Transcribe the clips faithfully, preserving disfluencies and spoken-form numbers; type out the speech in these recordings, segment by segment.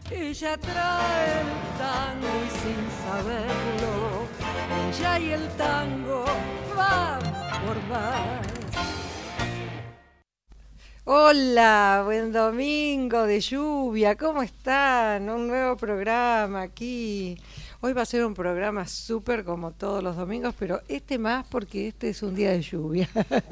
Ella trae el tango y sin saberlo, ella y el tango van por más. Hola, buen domingo de lluvia, ¿cómo están? Un nuevo programa aquí. Hoy va a ser un programa súper como todos los domingos, pero este más porque este es un día de lluvia.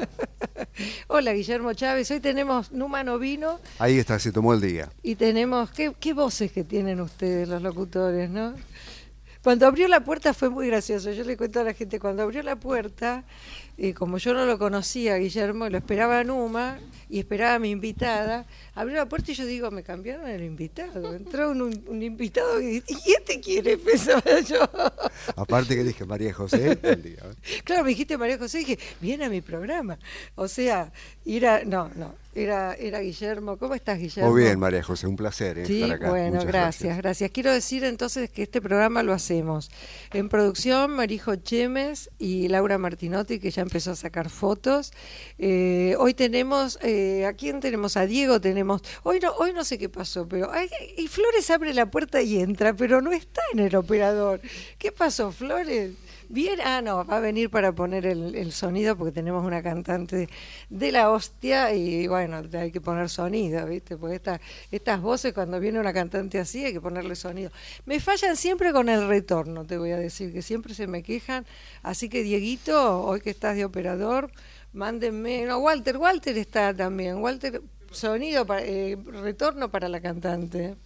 Hola, Guillermo Chávez. Hoy tenemos Numa no vino. Ahí está, se tomó el día. Y tenemos, ¿qué, qué voces que tienen ustedes los locutores, ¿no? Cuando abrió la puerta fue muy gracioso. Yo le cuento a la gente, cuando abrió la puerta, eh, como yo no lo conocía, Guillermo, lo esperaba a Numa y esperaba a mi invitada, abrió la puerta y yo digo, me cambiaron el invitado. Entró un, un, un invitado y, ¿y este quiere? Pensaba yo. Aparte que dije María José, el día. Claro, me dijiste María José y dije, viene a mi programa. O sea, era, no, no, era, era Guillermo. ¿Cómo estás, Guillermo? Muy bien, María José, un placer eh, sí, estar acá. Bueno, Muchas gracias, gracias, gracias. Quiero decir entonces que este programa lo hacemos en producción, Marijo Chemes y Laura Martinotti, que ya empezó a sacar fotos. Eh, hoy tenemos, eh, ¿a quién tenemos? A Diego tenemos. Hoy no, hoy no sé qué pasó, pero ay, y Flores abre la puerta y entra, pero no está en el operador. ¿Qué pasó, Flores? Bien, ah, no, va a venir para poner el, el sonido porque tenemos una cantante de la hostia y bueno, hay que poner sonido, ¿viste? Porque esta, estas voces cuando viene una cantante así hay que ponerle sonido. Me fallan siempre con el retorno, te voy a decir, que siempre se me quejan, así que Dieguito, hoy que estás de operador, mándenme, no, Walter, Walter está también, Walter, sonido, para, eh, retorno para la cantante.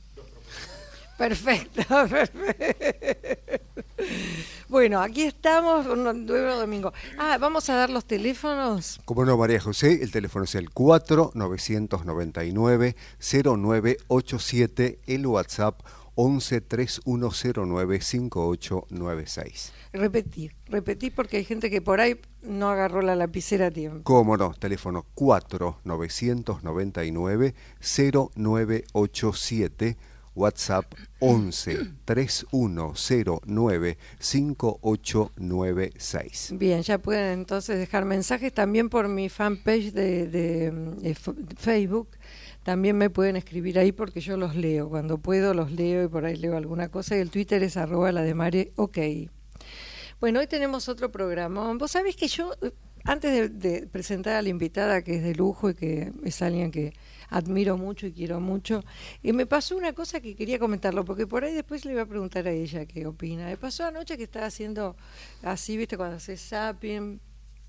Perfecto, perfecto. Bueno, aquí estamos, un nuevo domingo. Ah, vamos a dar los teléfonos. Como no, María José, el teléfono es el cuatro nueve nueve nueve cero nueve ocho siete, el WhatsApp once tres uno cero nueve cinco ocho nueve seis. Repetí, repetí porque hay gente que por ahí no agarró la lapicera a tiempo. Cómo no, teléfono cuatro nueve nueve nueve cero nueve ocho siete, WhatsApp once tres uno cero nueve cinco ocho nueve seis. Bien, ya pueden entonces dejar mensajes también por mi fanpage de, de, de Facebook. También me pueden escribir ahí porque yo los leo. Cuando puedo los leo y por ahí leo alguna cosa. Y el Twitter es arroba la de Mare, ok. Bueno, hoy tenemos otro programa. Vos sabés que yo, antes de, de presentar a la invitada, que es de lujo y que es alguien que admiro mucho y quiero mucho, y me pasó una cosa que quería comentarlo, porque por ahí después le iba a preguntar a ella qué opina. Me pasó anoche que estaba haciendo así, viste, cuando haces zapping,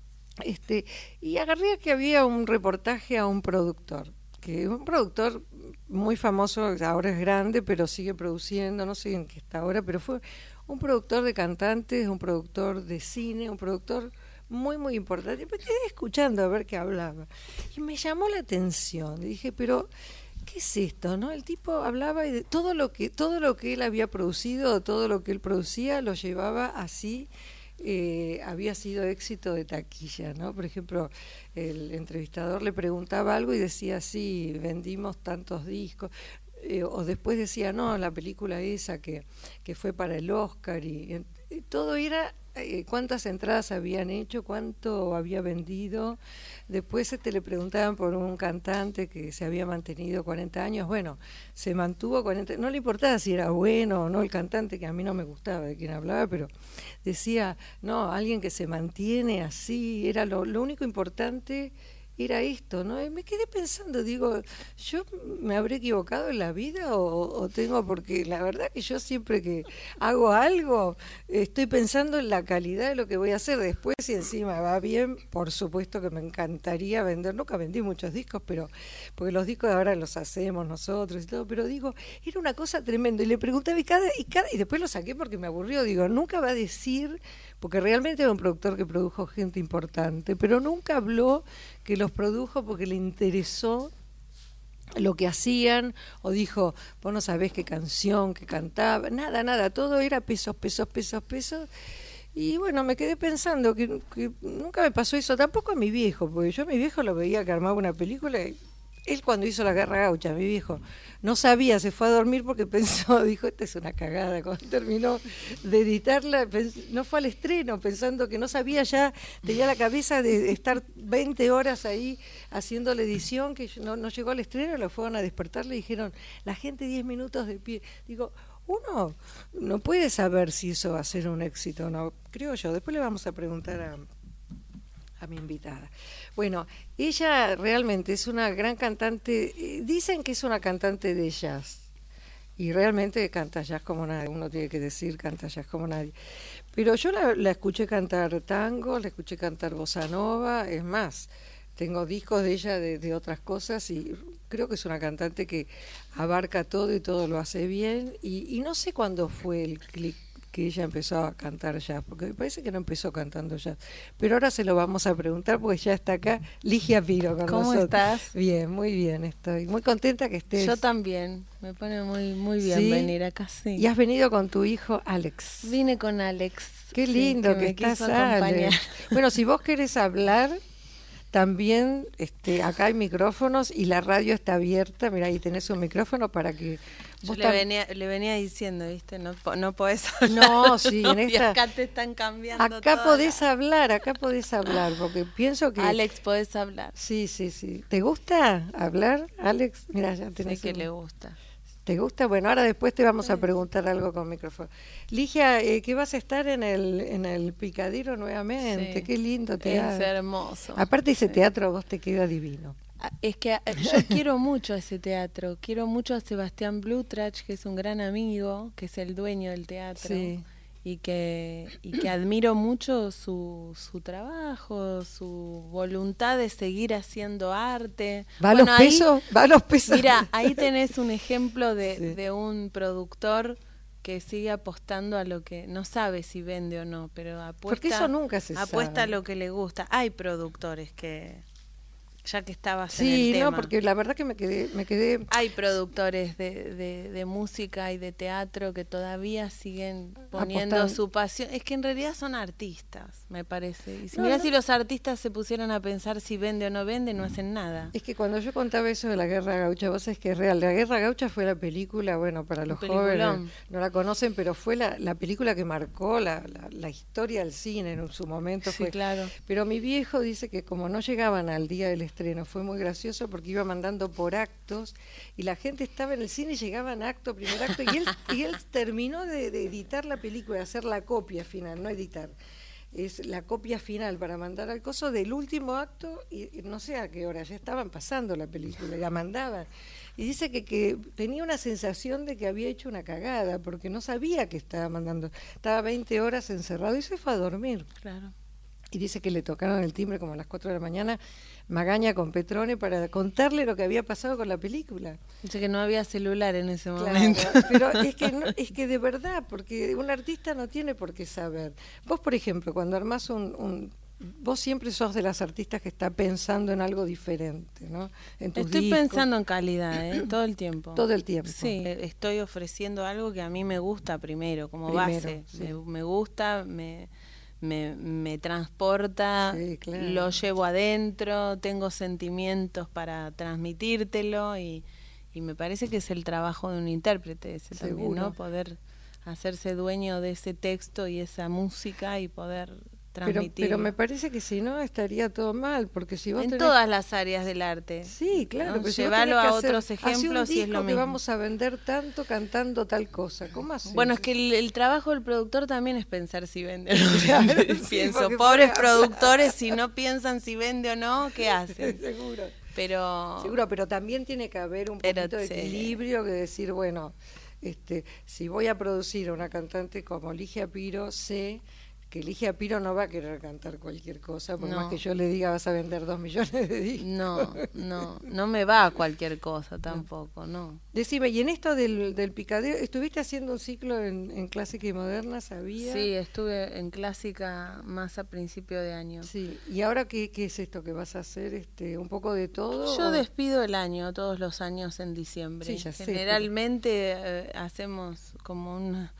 este, y agarré que había un reportaje a un productor, que es un productor muy famoso, ahora es grande, pero sigue produciendo, no sé en qué está ahora, pero fue un productor de cantantes, un productor de cine, un productor muy, muy importante. Me quedé escuchando a ver qué hablaba. Y me llamó la atención. Dije, pero, ¿qué es esto? ¿No? El tipo hablaba y de todo lo que, todo lo que él había producido, todo lo que él producía, lo llevaba así. Eh, había sido éxito de taquilla, ¿no? Por ejemplo, el entrevistador le preguntaba algo y decía, sí, vendimos tantos discos. Eh, o después decía, no, la película esa que, que fue para el Oscar. Y, y todo era eh, cuántas entradas habían hecho, cuánto había vendido. Después este, le preguntaban por un cantante que se había mantenido cuarenta años. Bueno, se mantuvo cuarenta, no le importaba si era bueno o no el cantante, que a mí no me gustaba de quien hablaba, pero decía, no, alguien que se mantiene así, era lo, lo único importante era esto, ¿no? Y me quedé pensando, digo, ¿yo me habré equivocado en la vida o, o tengo? Porque la verdad que yo siempre que hago algo estoy pensando en la calidad de lo que voy a hacer. Después, si encima va bien, por supuesto que me encantaría vender. Nunca vendí muchos discos, pero porque los discos ahora los hacemos nosotros y todo, pero digo, era una cosa tremenda. Y le preguntaba y cada y cada y después lo saqué porque me aburrió. Digo, nunca va a decir, porque realmente era un productor que produjo gente importante, pero nunca habló que los produjo porque le interesó lo que hacían, o dijo, vos no sabés qué canción, qué cantaba, nada, nada, todo era pesos, pesos, pesos, pesos. Y bueno, me quedé pensando que, que nunca me pasó eso, tampoco a mi viejo, porque yo a mi viejo lo veía que armaba una película y él cuando hizo la Guerra Gaucha, mi viejo, no sabía, se fue a dormir porque pensó, dijo, esta es una cagada. Cuando terminó de editarla, no fue al estreno, pensando que no sabía ya, tenía la cabeza de estar veinte horas ahí haciendo la edición, que no, no llegó al estreno, lo fueron a despertar, le dijeron, la gente diez minutos de pie. Digo, uno no puede saber si eso va a ser un éxito o no, creo yo. Después le vamos a preguntar a, a mi invitada. Bueno, ella realmente es una gran cantante, dicen que es una cantante de jazz, y realmente canta jazz como nadie, uno tiene que decir canta jazz como nadie. Pero yo la, la escuché cantar tango, la escuché cantar bossa nova, es más, tengo discos de ella de, de otras cosas y creo que es una cantante que abarca todo y todo lo hace bien. Y, y no sé cuándo fue el clic que ella empezó a cantar jazz, porque me parece que no empezó cantando jazz. Pero ahora se lo vamos a preguntar porque ya está acá Ligia Piro con ¿Cómo nosotros. estás? Bien, muy bien estoy. Muy contenta que estés. Yo también, me pone muy muy bien ¿Sí? venir acá, sí. Y has venido con tu hijo Alex. Vine con Alex. Qué sí, lindo que, que, me estás, quiso acompañar. Alex. Bueno, si vos querés hablar, también este, acá hay micrófonos y la radio está abierta. Mira, ahí tenés un micrófono para que... Yo vos le, tam- venía, le venía diciendo, ¿viste? No, po- no podés No, hablar. sí, No, en y esta- acá te están cambiando Acá toda podés la- hablar, acá podés hablar, porque pienso que... Alex, podés hablar. Sí, sí, sí. ¿Te gusta hablar, Alex? Mira, ya Sé tenés que un- le gusta. ¿Te gusta? Bueno, ahora después te vamos a preguntar algo con micrófono. Ligia, eh, que vas a estar en el en el Picadero nuevamente. Sí. Qué lindo Es teatro. hermoso. Aparte ese Sí. teatro a vos te queda divino. Ah, Es que eh, yo quiero mucho ese teatro, quiero mucho a Sebastián Blutrach, que es un gran amigo, que es el dueño del teatro, Sí. y que y que admiro mucho su, su trabajo, su voluntad de seguir haciendo arte. ¿Va a Bueno, los ahí- pesos? ¿Va a los pesos? Mira, ahí tenés un ejemplo de, Sí. de un productor que sigue apostando a lo que no sabe si vende o no, pero apuesta, Porque eso nunca se apuesta sabe. a lo que le gusta. Hay productores que, ya que estabas en Sí, el tema, no, porque la verdad que me quedé... Me quedé hay productores de, de, de música y de teatro que todavía siguen poniendo Apostan- su pasión. Es que en realidad son artistas, me parece. Y si No, mirá no. si los artistas se pusieran a pensar si vende o no vende, no hacen nada. Es que cuando yo contaba eso de la Guerra Gaucha, vos sabés que es real. La Guerra Gaucha fue la película, bueno, para los Un jóvenes peliculón. no la conocen, pero fue la, la película que marcó la, la, la historia del cine en su momento. Sí, Fue. claro. Pero mi viejo dice que como no llegaban al día del estreno, fue muy gracioso porque iba mandando por actos y la gente estaba en el cine y llegaban acto, primer acto, y él, y él terminó de, de editar la película, de hacer la copia final, no editar. Es la copia final para mandar al coso del último acto y, y no sé a qué hora, ya estaban pasando la película, la mandaban. Y dice que, que tenía una sensación de que había hecho una cagada porque no sabía que estaba mandando. Estaba veinte horas encerrado y se fue a dormir. Claro. Y dice que le tocaron el timbre como a las cuatro de la mañana, Magaña con Petrone, para contarle lo que había pasado con la película. Dice que no había celular en ese Claro, momento. pero es que, no, es que de verdad, porque un artista no tiene por qué saber. Vos, por ejemplo, cuando armás un... un vos siempre sos de las artistas que está pensando en algo diferente, ¿no? En tus Estoy discos, pensando en calidad, ¿eh? Todo el tiempo. todo el tiempo. Sí, estoy ofreciendo algo que a mí me gusta primero, como Primero, base. sí. Me, me gusta, me, me, me transporta, Sí, claro. lo llevo adentro, tengo sentimientos para transmitírtelo y, y me parece que es el trabajo de un intérprete ese también, Seguro. ¿no? Poder hacerse dueño de ese texto y esa música y poder Pero, transmitirlo. pero me parece que si no estaría todo mal, porque si vos en tenés- todas las áreas del arte. Sí, claro. ¿no? pero si vos Llevalo tenés que a hacer- otros hacé ejemplos un y es lo disco que mismo. vamos a vender tanto cantando tal cosa. ¿Cómo haces? Bueno, es que el, el trabajo del productor también es pensar si vende o no Claro, vende. sí, Pienso, porque pobres por- productores, si no piensan si vende o no, ¿qué hacen? Seguro. Pero Seguro, pero también tiene que haber un Pero poquito de sí. equilibrio que decir, bueno, este, si voy a producir a una cantante como Ligia Piro, sé que Ligia Piro no va a querer cantar cualquier cosa, por No. más que yo le diga vas a vender dos millones de discos. no, no, no me va a cualquier cosa tampoco, no. Decime, y en esto del, del picadero, ¿estuviste haciendo un ciclo en, en clásica y moderna, sabía? Sí, estuve en clásica más a principio de año. Sí, ¿y ahora qué, qué es esto que vas a hacer? Este, ¿Un poco de todo? Yo o- despido el año todos los años en diciembre. Sí, ya sé, Generalmente eh, hacemos como una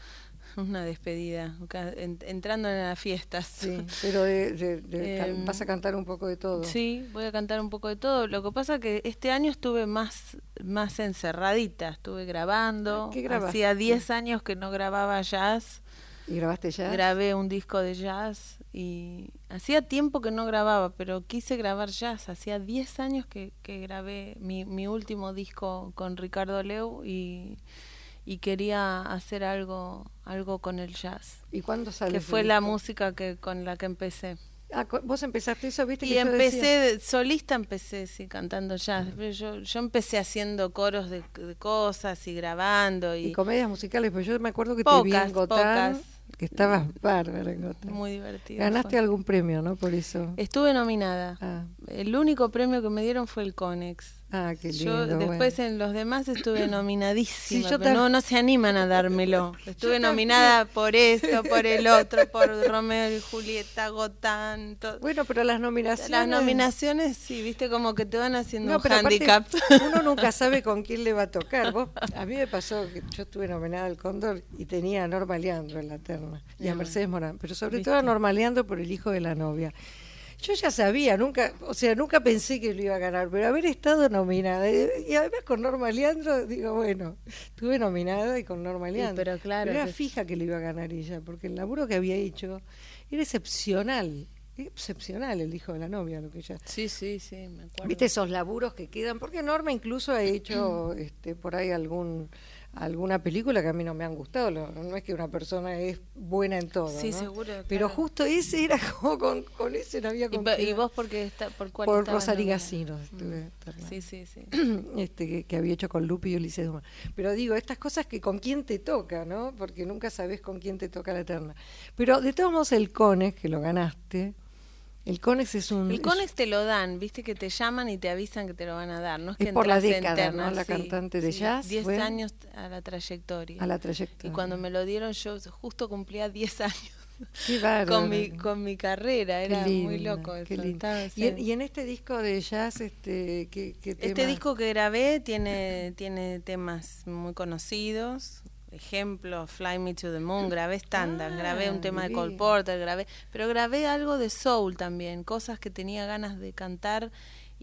una despedida, en, entrando en las fiestas. Sí, pero de, de, de, eh, vas a cantar un poco de todo. Sí, voy a cantar un poco de todo. Lo que pasa que este año estuve más, más encerradita, estuve grabando. ¿Qué grabaste? Hacía diez años que no grababa jazz. ¿Y grabaste jazz? Grabé un disco de jazz y hacía tiempo que no grababa, pero quise grabar jazz. Hacía diez años que, que grabé mi, mi último disco con Ricardo Leu y... y quería hacer algo algo con el jazz. ¿Y cuándo salió? Que fue la música que con la que empecé. Ah, vos empezaste eso, viste y que empecé yo decía... solista, empecé sí cantando jazz. Pero yo yo empecé haciendo coros de, de cosas y grabando y, y comedias musicales, pues yo me acuerdo que pocas, te vi en Gotán, pocas. que estabas bárbara en Gotán. Muy divertido. Ganaste fue. algún premio, ¿no? Por eso. Estuve nominada. Ah. El único premio que me dieron fue el Conex. Ah, qué lindo. Yo después bueno. en los demás estuve nominadísima, sí, yo pero no, no se animan a dármelo. Estuve yo nominada por esto, por el otro, por Romeo y Julieta, Gotán, todo. Bueno, pero las nominaciones... Las nominaciones, sí, viste como que te van haciendo no, un pero handicap. Uno nunca sabe con quién le va a tocar. Vos, a mí me pasó que yo estuve nominada al Cóndor y tenía a Norma Leandro en la terna y a Mercedes Morán, pero sobre ¿viste? todo a Norma Leandro por el hijo de la novia. Yo ya sabía, nunca, o sea, nunca pensé que lo iba a ganar, pero haber estado nominada, y además con Norma Leandro, digo, bueno, estuve nominada y con Norma Leandro, sí, pero claro, pero era que... fija que lo iba a ganar ella, porque el laburo que había hecho era excepcional, excepcional el hijo de la novia, lo que ella... Sí, sí, sí, me acuerdo. Viste esos laburos que quedan, porque Norma incluso ha hecho este, por ahí algún... alguna película que a mí no me han gustado, no es que una persona es buena en todo, sí, ¿no? seguro, claro. Pero justo ese era como con, con ese no había con ¿Y, ¿Y vos porque está, por cuál por Rosalía Gassino estuve mm. sí, sí, sí. este que, que había hecho con Lupi y Ulises Duma. Pero digo, estas cosas que con quién te toca, ¿no? Porque nunca sabés con quién te toca la terna. Pero de todos modos el Conex, que lo ganaste, el Conex es un... El Conex te lo dan, viste que te llaman y te avisan que te lo van a dar. No es, es que por la entras década, interna, ¿no? La sí, cantante de sí, jazz. diez fue años a la trayectoria. A la trayectoria. Y cuando me lo dieron yo justo cumplía diez años. Qué bárbaro. Con mi, con mi carrera, era lindo, muy loco eso. Qué lindo. Y, en, y en este disco de jazz, este, ¿qué, qué tema? Este disco que grabé tiene, tiene temas muy conocidos. Ejemplo, Fly Me to the Moon, grabé estándar, ah, grabé un tema bien. de Cole Porter, grabé, pero grabé algo de soul también, cosas que tenía ganas de cantar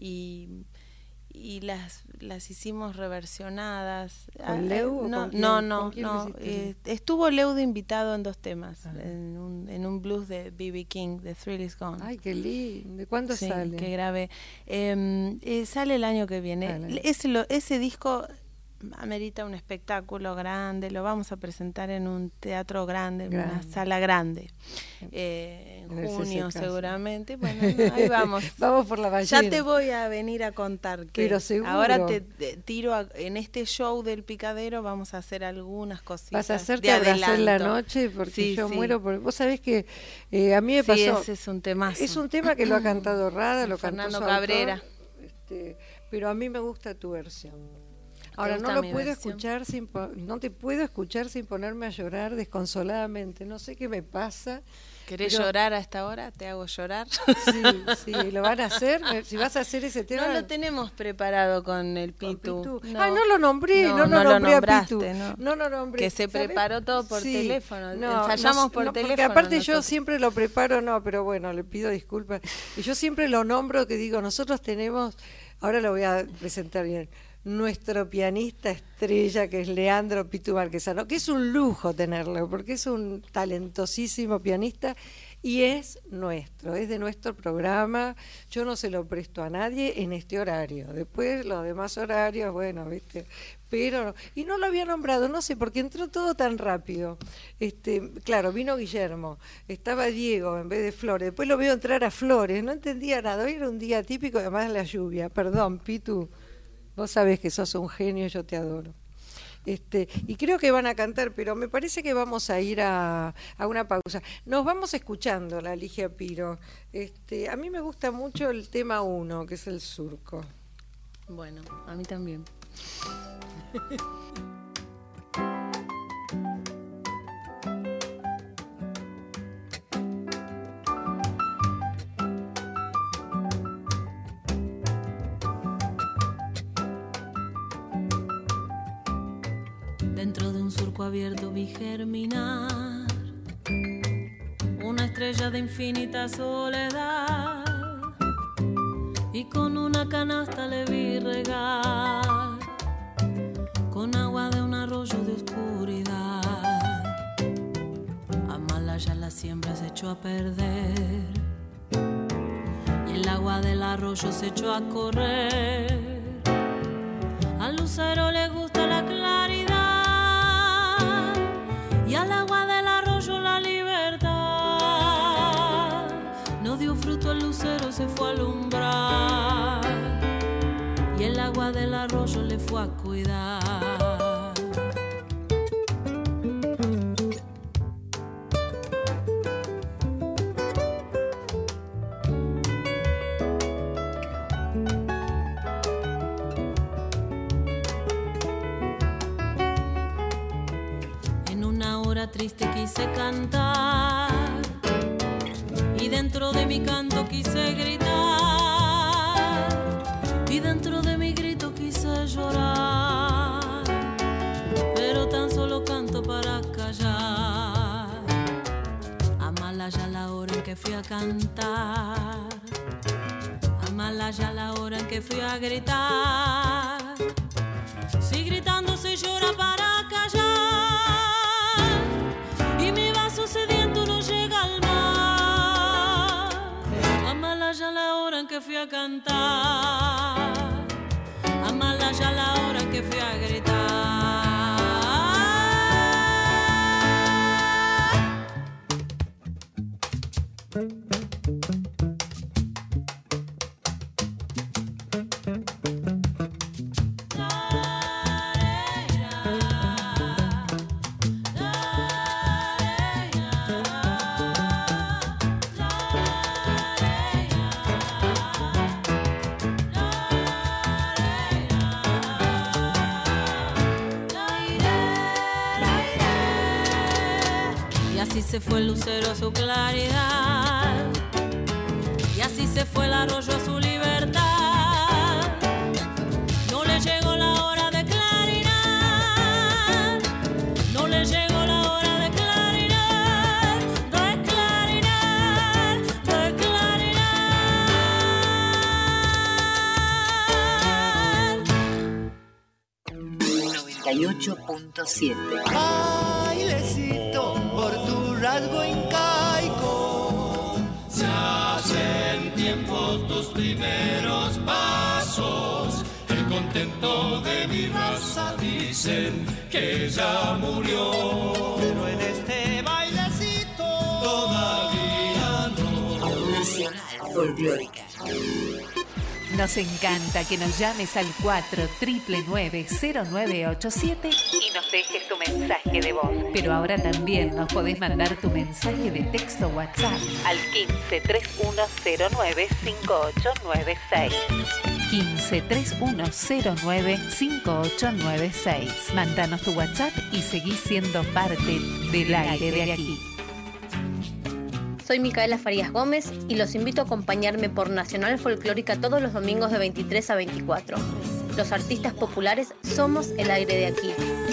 y, y las las hicimos reversionadas. ¿Con ah, Leu? No, ¿con quién, no, no, ¿con quién no. Eh, estuvo Leu de invitado en dos temas, ah. en, un, en un blues de B B King, The Thrill Is Gone. Ay, qué lindo. ¿De cuándo sí, sale? Que grabé. Eh, eh, sale el año que viene. Ah, ese, lo, ese disco amerita un espectáculo grande, lo vamos a presentar en un teatro grande, en una sala grande, eh, en junio seguramente. Bueno, no, ahí vamos. Vamos por la ballena. Ya te voy a venir a contar que Pero seguro. ahora te, te tiro a, en este show del Picadero vamos a hacer algunas cositas. Vas a hacerte abrazar la noche porque sí, yo sí. muero por... Vos sabés que eh, a mí me sí, pasó... Ese es un temazo. Es un tema que lo ha cantado Rada, lo Fernando cantó su Cabrera. Autor, este, pero a mí me gusta tu versión. Ahora no lo puedo versión? escuchar sin no te puedo escuchar sin ponerme a llorar desconsoladamente. No sé qué me pasa. ¿Querés pero... llorar a esta hora? ¿Te hago llorar? Sí, sí, lo van a hacer. Si vas a hacer ese tema. No lo tenemos preparado con el Pitu. Con Pitu. No. Ah, no lo nombré, no, no, no, no nombré lo nombraste, a Pitu. No, no lo nombré. Que se preparó ¿sabes? todo por sí. teléfono. No, Ensayamos no, por no, teléfono. Porque aparte nosotros. yo siempre lo preparo, no, pero bueno, le pido disculpas. Y yo siempre lo nombro, que digo, nosotros tenemos, ahora lo voy a presentar bien, nuestro pianista estrella, que es Leandro Pitu Marquesano, que es un lujo tenerlo, porque es un talentosísimo pianista y es nuestro, es de nuestro programa. Yo no se lo presto a nadie en este horario. Después los demás horarios, bueno, viste, pero y no lo había nombrado, no sé, porque entró todo tan rápido. Este, claro, vino Guillermo, estaba Diego en vez de Flores, después lo veo entrar a Flores, no entendía nada. Hoy era un día típico, además la lluvia. Perdón, Pitu. Vos sabés que sos un genio, yo te adoro. Este, y creo que van a cantar, pero me parece que vamos a ir a, a una pausa. Nos vamos escuchando la Ligia Piro. Este, a mí me gusta mucho el tema uno, que es el surco. Bueno, a mí también. Dentro de un surco abierto vi germinar una estrella de infinita soledad, y con una canasta le vi regar con agua de un arroyo de oscuridad. Amalaya la siembra se echó a perder y el agua del arroyo se echó a correr. Al lucero le gusta la claridad y al agua del arroyo la libertad. No dio fruto el lucero, se fue a alumbrar y el agua del arroyo le fue a cuidar. Triste quise cantar y dentro de mi canto quise gritar y dentro de mi grito quise llorar, pero tan solo canto para callar. Amalaya la hora en que fui a cantar, Amalaya la hora en que fui a gritar. Si gritando se llora para callar y mi vaso sediento no llega al mar. Amalaya la hora en que fui a cantar, Amalaya la hora en que fui a gritar. Se fue el lucero a su claridad y así se fue el arroyo a su libertad. No le llegó la hora de claridad, no le llegó la hora de claridad, de claridad, de claridad. noventa y ocho punto siete. Bailecito por tu rasgo incaico, se hacen tiempos tus primeros pasos. El contento de mi raza dicen que ya murió, pero en este bailecito todavía no. Nacional Folclórica. Nos encanta que nos llames al cuatro nueve nueve cero nueve ocho siete y nos dejes tu mensaje de voz. Pero ahora también nos podés mandar tu mensaje de texto WhatsApp al quince treinta y uno cero nueve cinco ocho nueve seis. quince treinta y uno cero nueve cinco ocho nueve seis. Mándanos tu WhatsApp y seguí siendo parte del aire de aquí. Soy Micaela Farías Gómez y los invito a acompañarme por Nacional Folclórica todos los domingos de veintitrés a veinticuatro. Los artistas populares somos el aire de aquí.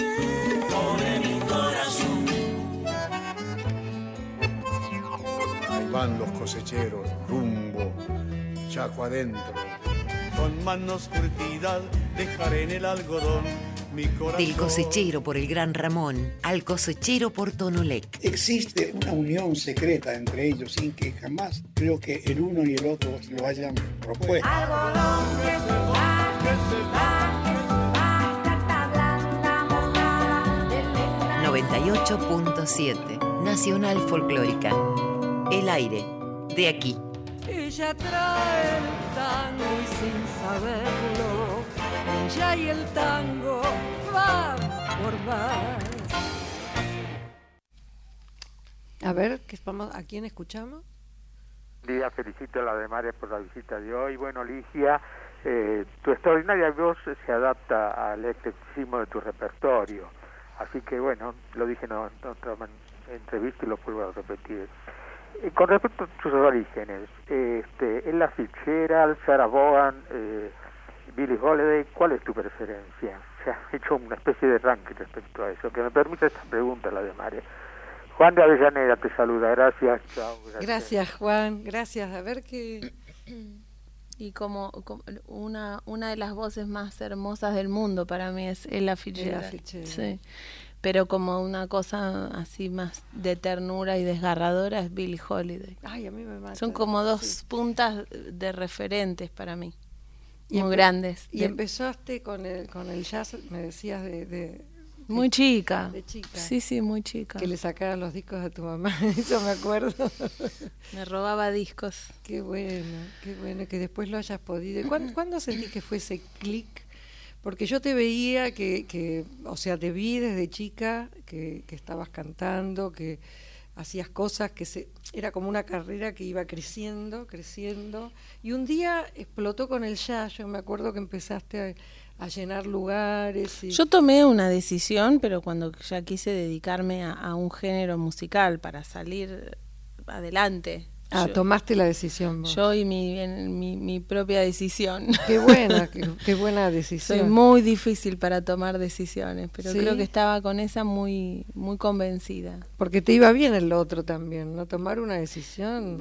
Ahí van los cosecheros, rumbo, Chaco adentro. Con manos curtidas dejaré en el algodón mi corazón. Del cosechero por el Gran Ramón al cosechero por Tonolec. Existe una unión secreta entre ellos sin que jamás creo que el uno y el otro lo hayan propuesto. Algodón que se va, que se va, que se va, carta blanca mojada de luna. noventa y ocho punto siete. Nacional Folclórica. El aire de aquí. Ella trae el tango y sin saberlo, ella y el tango van por más. A ver, ¿qué vamos, ¿a quién escuchamos? Día, felicito a la de María por la visita de hoy. Bueno, Ligia, eh, tu extraordinaria voz se adapta al eclecticismo de tu repertorio. Así que, bueno, lo dije en otra entrevista y lo vuelvo a repetir. Eh, con respecto a tus orígenes, eh, este, Ella Fitzgerald, Sarah Vaughan, eh, Billie Holiday, ¿cuál es tu preferencia? se ha hecho una especie de ranking respecto a eso. Que me permita esta pregunta, la de María. Juan de Avellaneda te saluda, gracias, chao. Gracias, gracias Juan, gracias. A ver qué... Y como, como una una de las voces más hermosas del mundo para mí es Ella Fitzgerald. Ella Fitzgerald. Sí. Pero como una cosa así más de ternura y desgarradora es Billie Holiday. Ay, a mí me mata. Son como dos sí. puntas de referentes para mí, y muy grandes. Y de, empezaste con el con el jazz, me decías, de... de muy chica. De chica. Sí, sí, muy chica. Que le sacabas los discos a tu mamá, eso me acuerdo. Me robaba discos. Qué bueno, qué bueno que después lo hayas podido. ¿Cuándo, ¿cuándo sentí que fue ese clic? Porque yo te veía que, que, o sea, te vi desde chica, que, que estabas cantando, que hacías cosas, que se, era como una carrera que iba creciendo, creciendo. Y un día explotó con el jazz, yo me acuerdo que empezaste a... a llenar lugares. Y... Yo tomé una decisión, pero cuando ya quise dedicarme a, a un género musical para salir adelante. Ah, yo, tomaste la decisión vos. Yo y mi, mi, mi propia decisión. Qué buena, qué, qué buena decisión. Soy muy difícil para tomar decisiones, pero ¿Sí? creo que estaba con esa muy muy convencida. Porque te iba bien el otro también, ¿no? Tomar una decisión.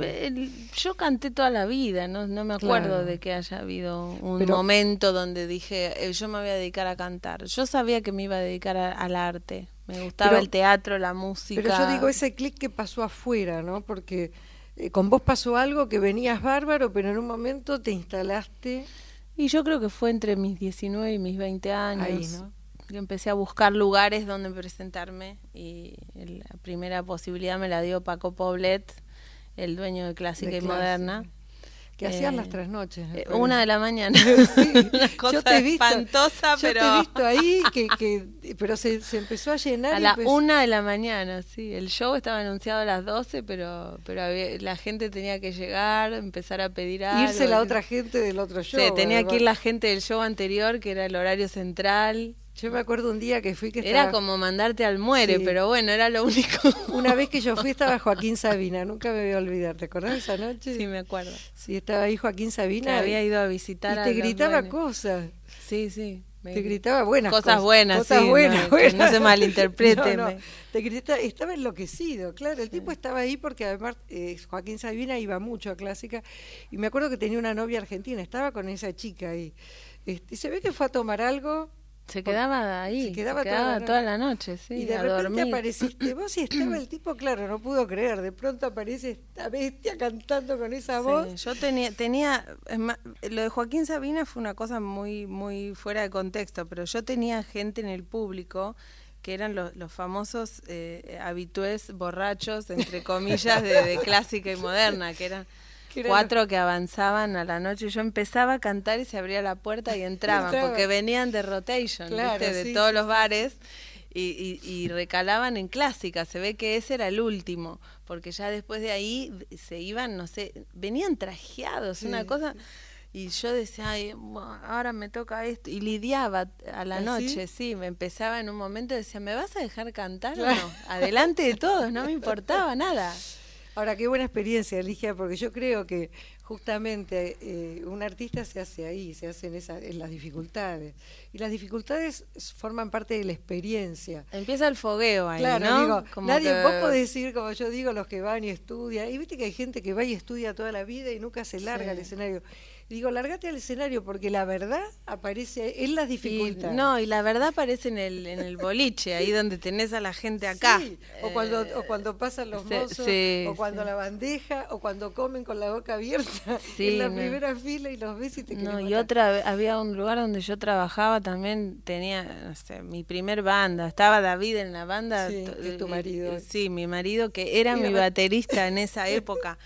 Yo canté toda la vida, no, no me acuerdo Claro. de que haya habido un Pero- momento donde dije, eh, yo me voy a dedicar a cantar. Yo sabía que me iba a dedicar a- al arte. Me gustaba Pero- el teatro, la música. Pero yo digo ese clic que pasó afuera, ¿no? Porque eh, con vos pasó algo que venías bárbaro, pero en un momento te instalaste. Y yo creo que fue entre mis diecinueve y mis veinte años. Ahí, ¿no? Yo empecé a buscar lugares donde presentarme y el- la primera posibilidad me la dio Paco Poblet, el dueño de Clásica De y Clásica. Moderna. Que hacías Eh, las trasnoches. me eh, parece. una de la mañana. Sí, Una cosa yo te he visto, espantosa, yo pero... te he visto ahí, que, que, pero se, se empezó a llenar. A y la empezó- una de la mañana, sí. El show estaba anunciado a las doce, pero pero había- la gente tenía que llegar, empezar a pedir algo. Irse la otra gente del otro show. Sí, tenía además. que ir la gente del show anterior, que era el horario central. Yo me acuerdo un día que fui que Era estaba... como mandarte al muere, Sí. pero bueno, era lo único. Una vez que yo fui estaba Joaquín Sabina, nunca me voy a olvidar. ¿Te acordás de esa noche? Sí, me acuerdo. Sí, estaba ahí Joaquín Que Sabina. había y- ido a visitar y a te los gritaba dueños. cosas. Sí, sí. me- Te gritaba buenas cosas. cosas. buenas, cosas sí, buenas, no, que buenas. no se malinterprete. No, no, me- te gritaba, estaba enloquecido, claro. El tipo estaba ahí porque además eh, Joaquín Sabina iba mucho a Clásica y me acuerdo que tenía una novia argentina, estaba con esa chica ahí. Este, y se ve que fue a tomar algo. Se quedaba ahí, Se quedaba se toda quedaba la toda noche. la noche, sí, y de a repente dormir. apareciste vos y estaba el tipo, claro, no pudo creer. De pronto aparece esta bestia cantando con esa Sí, voz. yo tenía, tenía es más, lo de Joaquín Sabina fue una cosa muy, muy fuera de contexto, pero yo tenía gente en el público que eran los, los famosos eh, habitués borrachos, entre comillas, de, de Clásica y Moderna, que eran Que eran cuatro que avanzaban a la noche. Yo empezaba a cantar y se abría la puerta y entraban, Entraban. porque venían de rotation, Claro, ¿viste? de sí, todos sí, los sí, bares. Y, y, y recalaban en Clásica, se ve que ese era el último, porque ya después de ahí se iban, no sé, venían trajeados, Sí, una cosa, y yo decía, ay, bueno, ahora me toca esto, y lidiaba a la ¿Ah, sí? noche, sí, me empezaba en un momento, decía, ¿me vas a dejar cantar Claro. o no? Adelante de todos, no me importaba nada. Ahora, qué buena experiencia, Ligia, porque yo creo que justamente eh, un artista se hace ahí, se hace en, esa, en las dificultades. Y las dificultades forman parte de la experiencia. Empieza el fogueo ahí, Claro, ¿no? digo, Como nadie, que- vos podés decir, como yo digo, los que van y estudian, y viste que hay gente que va y estudia toda la vida y nunca se larga Sí. al escenario. Digo, largate al escenario porque la verdad aparece en las Y, dificultades. no, y la verdad aparece en el, en el boliche, ahí donde tenés a la gente acá. Sí, o cuando o cuando pasan los sí, mozos, sí, o cuando sí. la bandeja, o cuando comen con la boca abierta Sí, en la no. primera fila y los ves y te No, querés y matar. otra, ve- había un lugar donde yo trabajaba también, tenía, no sé, mi primer banda, estaba David en la banda. Sí, to- que es tu eh, marido. eh, Sí, mi marido, que era mi Era- baterista en esa época.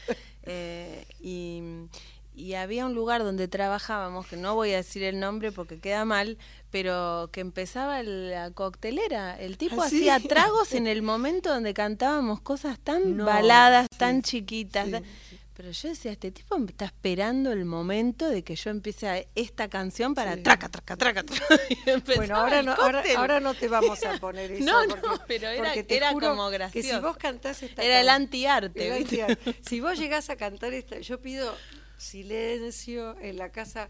Eh, y, y había un lugar donde trabajábamos, que no voy a decir el nombre porque queda mal, pero que empezaba la coctelera. El tipo ¿Ah, sí? hacía tragos en el momento donde cantábamos cosas tan No, baladas, sí, tan chiquitas. sí, tan- Pero yo decía, este tipo me está esperando el momento de que yo empiece a- esta canción para Sí. traca, traca, traca, traca. Y empezaba Bueno, ahora el no, ahora, cóctel. ahora no te vamos a poner eso. No, no, porque- pero era- porque te era juro como Que gracioso. si vos cantás esta Era el can- antiarte, el ¿viste? antiarte. Si vos llegás a cantar esta, yo pido silencio en la casa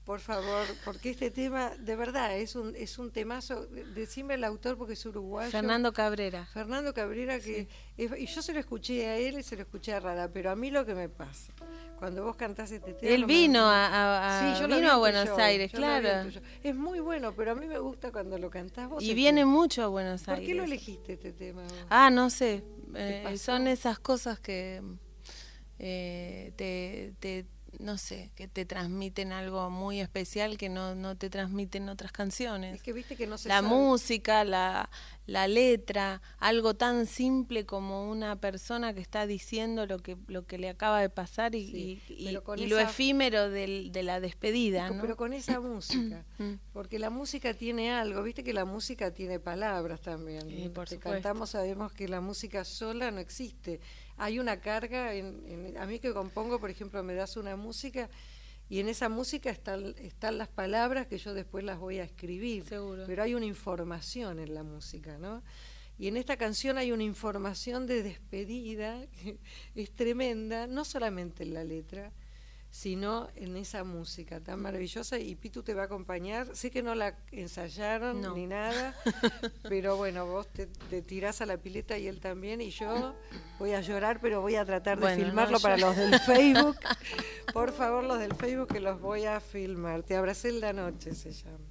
por favor, porque este tema, de verdad, es un es un temazo. Decime el autor porque es uruguayo. Fernando Cabrera. Fernando Cabrera, que Sí. es- y yo se lo escuché a él y se lo escuché a Rada, pero a mí lo que me pasa, cuando vos cantás este tema... Él no me- vino a, a- a- Sí, yo lo vi vino a en tu Buenos show, Aires, yo lo vi en claro. tu show. Es muy bueno, pero a mí me gusta cuando lo cantás vos. Y el viene tema. mucho a Buenos ¿Por Aires. qué lo elegiste este tema vos? Ah, no sé. ¿Te Eh, pasó? son esas cosas que eh, te, te, no sé, que te transmiten algo muy especial que no, no te transmiten otras canciones. Es que viste que no se La sabe. música, la, la letra, algo tan simple como una persona que está diciendo lo que lo que le acaba de pasar y, Sí, y- pero con y lo esa- efímero del, de la despedida, ¿no? Pero con esa música, porque la música tiene algo, viste que la música tiene palabras también. Sí, por Los que supuesto. cantamos sabemos que la música sola no existe. Hay una carga, en, en- a mí que compongo, por ejemplo, me das una música y en esa música están, están las palabras que yo después las voy a escribir. Seguro. Pero hay una información en la música, ¿no? Y en esta canción hay una información de despedida que es tremenda, no solamente en la letra, sino en esa música tan maravillosa. Y Pitu te va a acompañar. Sé que no la ensayaron No. ni nada, pero bueno, vos te, te tirás a la pileta y él también. Y yo voy a llorar, pero voy a tratar de Bueno, filmarlo no, para yo- los del Facebook. Por favor, los del Facebook, que los voy a filmar. Te abracé en la noche, se llama.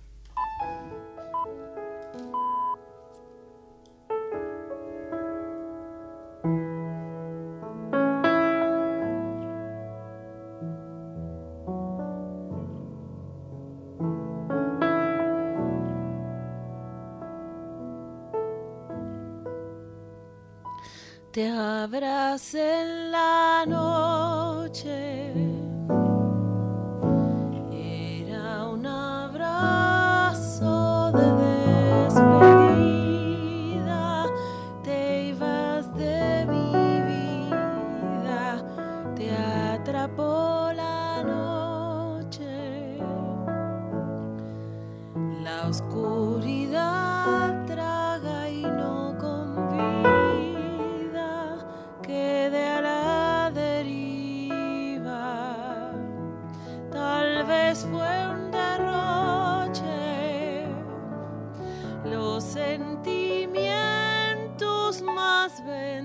Te abracé en la noche, era un abrazo de despedida, te ibas de mi vida, te atrapó la noche, la oscuridad traga y no convida. Quedé a la deriva, tal vez fue un derroche, los sentimientos más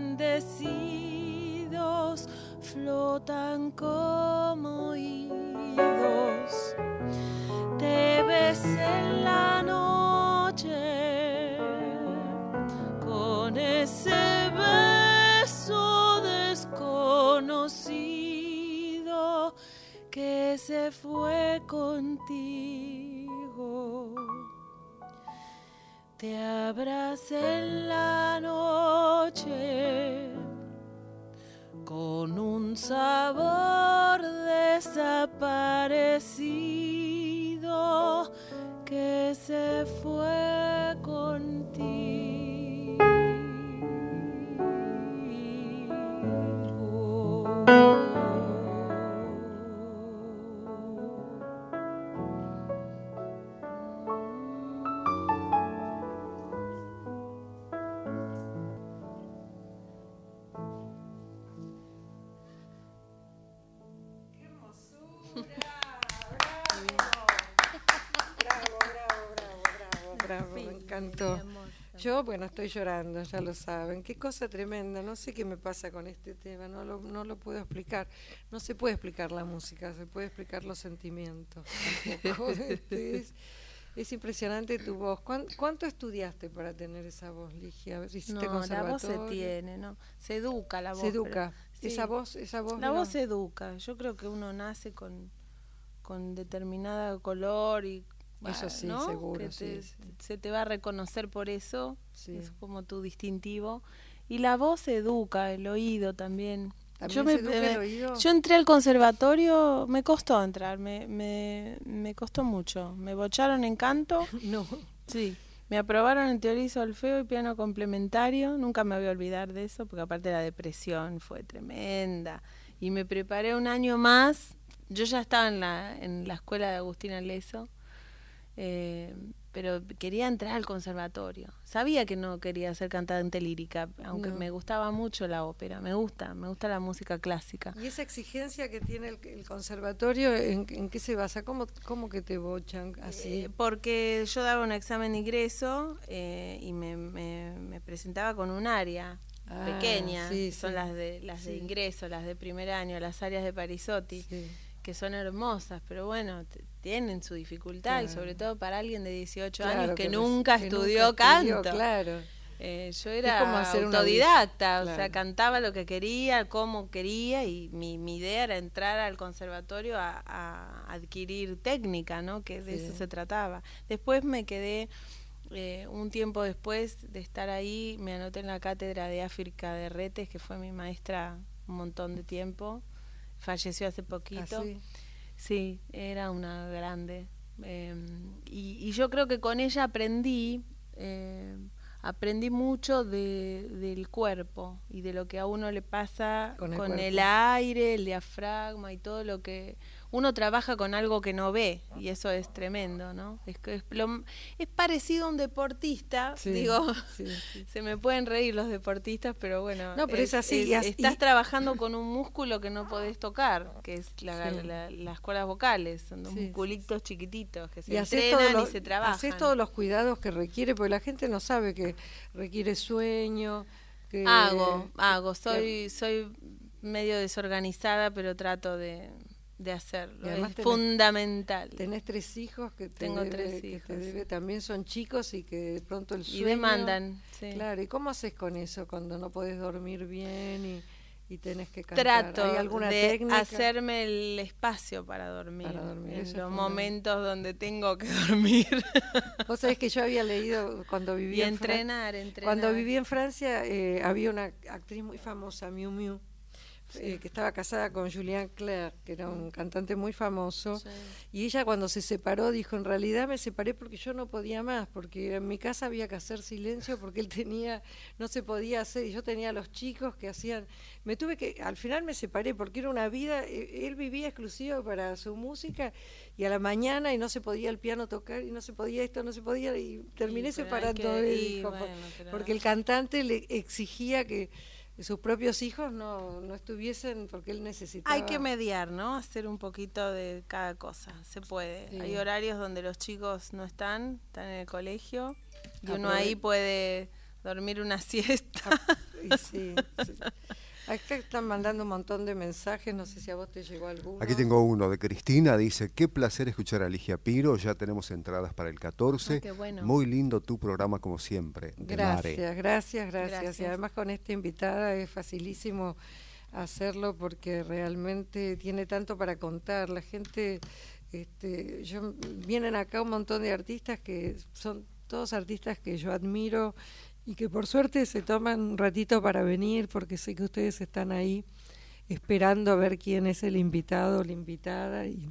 bendecidos flotan como idos, te besé en la noche con ese beso desconocido que se fue contigo. Te abracé en la noche con un sabor desaparecido que se fue contigo. Bravo, bravo, bravo, bravo, bravo, me encantó. Yo, bueno, estoy llorando, ya lo saben. Qué cosa tremenda, no sé qué me pasa con este tema, no lo, no lo puedo explicar. No se puede explicar la música, se puede explicar los sentimientos. Tampoco. Este, es, es impresionante tu voz. ¿Cuán- ¿Cuánto estudiaste para tener esa voz, Ligia? ¿Hiciste No, la voz se conservatorio? tiene, ¿no? Se educa la voz. Se educa. pero- Esa voz, esa voz. La no- voz se educa. Yo creo que uno nace con, con determinada color y Eso sí, ¿no? seguro, Que te- sí, sí. se te va a reconocer por eso. Sí. Es como tu distintivo. Y la voz se educa, el oído también. ¿También yo, se me- educa me- el oído? yo entré al conservatorio, me costó entrar, me, me, me costó mucho. Me bocharon en canto. No. Sí. Me aprobaron en teoría y solfeo y piano complementario. Nunca me voy a olvidar de eso, porque aparte la depresión fue tremenda. Y me preparé un año más. Yo ya estaba en la, en la escuela de Agustina Leso. Eh, pero quería entrar al conservatorio. Sabía que no quería ser cantante lírica, aunque No. me gustaba mucho la ópera. Me gusta, me gusta la música clásica. ¿Y esa exigencia que tiene el, el conservatorio, en, en qué se basa? ¿Cómo, cómo que te bochan así? Eh, porque yo daba un examen de ingreso eh, y me, me, me presentaba con un área Ah, pequeña, sí, son sí. las de las de Sí. ingreso, las de primer año, las áreas de Parisotti, Sí. que son hermosas, pero bueno, t- tienen su dificultad y Claro. sobre todo para alguien de dieciocho Claro, años que, que reci- nunca que estudió nunca estudió, canto. claro. Eh, yo Es era como hacer una autodidacta, audición, o sea, claro. cantaba lo que quería, cómo quería, y mi, mi idea era entrar al conservatorio a, a adquirir técnica, ¿no? Que de Sí. eso se trataba. Después me quedé, eh, un tiempo después de estar ahí, me anoté en la cátedra de África de Retes, que fue mi maestra un montón de tiempo. Falleció hace poquito. ¿Ah, sí? Sí, era una grande. Eh, y, y yo creo que con ella aprendí, eh, aprendí mucho de, del cuerpo y de lo que a uno le pasa Con con, el el, cuerpo. aire, el diafragma y todo lo que... Uno trabaja con algo que no ve y eso es tremendo, ¿no? Es, que es, lo- es parecido a un deportista, Sí, digo, sí, sí. se me pueden reír los deportistas, pero bueno, No, pero es así, y as- estás y- trabajando con un músculo que no podés tocar, que es la- Sí. la- las cuerdas vocales, son dos Sí, sí. musculitos chiquititos que se Y haces entrenan todos los, y se trabajan. haces todos los cuidados que requiere, porque la gente no sabe que requiere sueño. Que, Hago, hago, que- soy, soy medio desorganizada, pero trato de, de hacerlo. Y además Es tenés- fundamental. Tenés tres hijos que te, Tengo debe, tres que hijos, te debe- sí. también son chicos y que de pronto el Y sueño... demandan, sí. Claro, ¿y cómo haces con eso cuando no podés dormir bien y, y tenés que cantar? ¿Hay Trato alguna de técnica? hacerme el espacio para dormir, Para dormir, en eso es los fundamental. momentos donde tengo que dormir. Vos sabés que yo había leído cuando Y vivía en Fran- entrenar, entrenar. Cuando viví en Francia eh, había una actriz muy famosa, Miu Miu, eh, que estaba casada con Julien Clerc, que era un cantante muy famoso, Sí. y ella cuando se separó dijo, en realidad me separé porque yo no podía más, porque en mi casa había que hacer silencio porque él tenía, no se podía hacer, y yo tenía a los chicos que hacían, me tuve que, al final me separé porque era una vida, eh, él vivía exclusivo para su música, y a la mañana y no se podía el piano tocar, y no se podía esto, no se podía, y terminé Y, pero hay separando que- de y, hijos, bueno, pero- porque el cantante le exigía que sus propios hijos no, no estuviesen porque él necesitaba. Hay que mediar, ¿no? Hacer un poquito de cada cosa, se puede. Sí. Hay horarios donde los chicos no están, están en el colegio, y uno Aprove- ahí puede dormir una siesta. Y sí, sí. Acá están mandando un montón de mensajes, no sé si a vos te llegó alguno. Aquí tengo uno de Cristina, dice, qué placer escuchar a Ligia Piro, ya tenemos entradas para el catorce. Ah, qué bueno. Muy lindo tu programa como siempre. de Mare. Gracias, gracias, gracias, Gracias. Y además con esta invitada es facilísimo hacerlo porque realmente tiene tanto para contar. La gente, este, yo, vienen acá un montón de artistas que son todos artistas que yo admiro y que por suerte se toman un ratito para venir porque sé que ustedes están ahí esperando a ver quién es el invitado o la invitada y,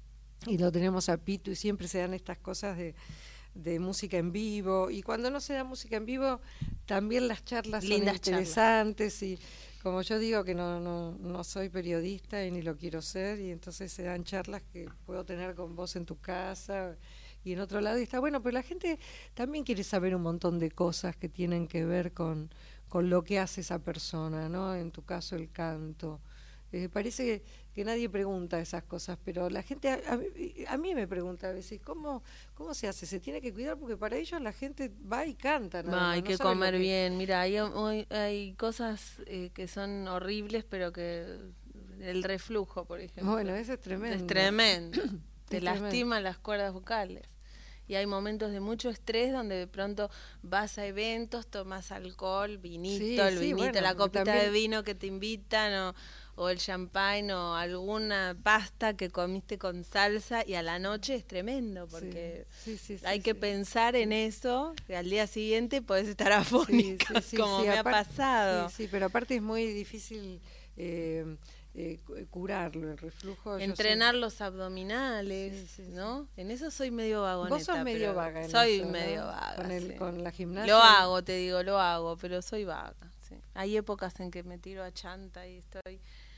y lo tenemos a Pitu y siempre se dan estas cosas de de música en vivo, y cuando no se da música en vivo también las charlas son Lindas interesantes y como yo digo que no, no, no soy periodista y ni lo quiero ser, y entonces se dan charlas que puedo tener con vos en tu casa y en otro lado, y está bueno, pero la gente también quiere saber un montón de cosas que tienen que ver con, con lo que hace esa persona, ¿no? En tu caso el canto. Eh, parece que, que nadie pregunta esas cosas, pero la gente, a, a- a mí me pregunta a veces, ¿cómo, ¿cómo se hace? Se tiene que cuidar porque para ellos la gente va y canta. nada No, más, hay no que saben lo comer que- bien. Mira, hay, hay, hay cosas eh, que son horribles, pero que el reflujo, por ejemplo. Bueno, eso es tremendo. Es tremendo. Te Es lastima tremendo. las cuerdas vocales. Y hay momentos de mucho estrés donde de pronto vas a eventos, tomas alcohol, vinito, Sí, el sí, vinito, bueno, la porque copita también- de vino que te invitan, o, o el champagne, o alguna pasta que comiste con salsa, y a la noche es tremendo, porque Sí, sí, sí, hay que sí. pensar en eso, que al día siguiente podés estar Sí, afónica, sí, sí, como sí, me ha apar- pasado. Sí, sí, pero aparte es muy difícil eh, eh, cu- curarlo, el reflujo. yo Entrenar sé- los abdominales, Sí, sí, sí. ¿no? En eso soy medio vagoneta. Vos sos medio pero vaga en Soy eso, ¿no? medio vaga, Con, el, sí. con la gimnasia. Lo hago, te digo, lo hago, pero soy vaga. Sí. Hay épocas en que me tiro a chanta y estoy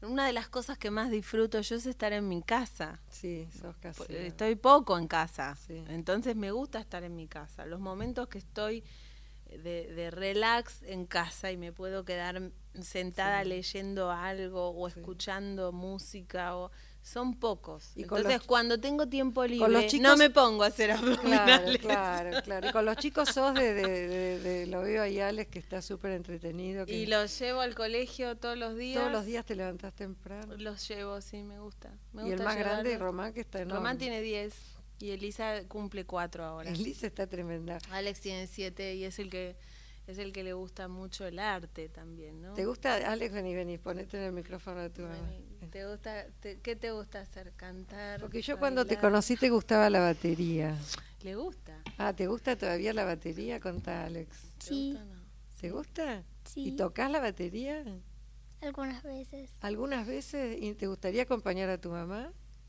una de las cosas que más disfruto yo es estar en mi casa. Sí, sos casera. Estoy poco en casa, sí. Entonces me gusta estar en mi casa. Los momentos que estoy de, de relax en casa y me puedo quedar sentada sí. leyendo algo o sí. escuchando música o son pocos. Y entonces los, cuando tengo tiempo libre chicos, no me pongo a hacer abdominales. Claro, claro, claro. Y con los chicos sos de, de, de, de lo veo ahí Alex que está súper entretenido. Que y los llevo al colegio todos los días. Todos los días te levantás temprano. Los llevo, sí, me gusta. Me y gusta el más llevarlos. grande, Román, que está enorme. Román tiene diez y Elisa cumple cuatro ahora. Elisa está tremenda. Alex tiene siete y es el que... Es el que le gusta mucho el arte también, ¿no? ¿Te gusta, Alex? Vení, vení, ponete en el micrófono de tu mamá. ¿Te gusta, te, ¿Qué te gusta hacer? ¿Cantar? Porque yo bailar? Cuando te conocí te gustaba la batería. ¿Le gusta? Ah, ¿te gusta todavía la batería? Contá, Alex. Sí. ¿Te gusta, no? ¿Te gusta? Sí. ¿Y tocás la batería? Algunas veces. ¿Algunas veces? ¿Y te gustaría acompañar a tu mamá?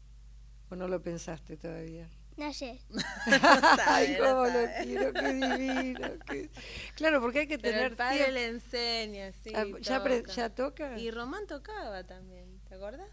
¿O no lo pensaste todavía? No sé. Ay, cómo lo quiero, qué divino. Qué... Claro, porque hay que Pero tener el padre tiempo. le enseña, sí. Ah, ¿ya, toca. ¿Ya toca? Y Román tocaba también, ¿te acordás?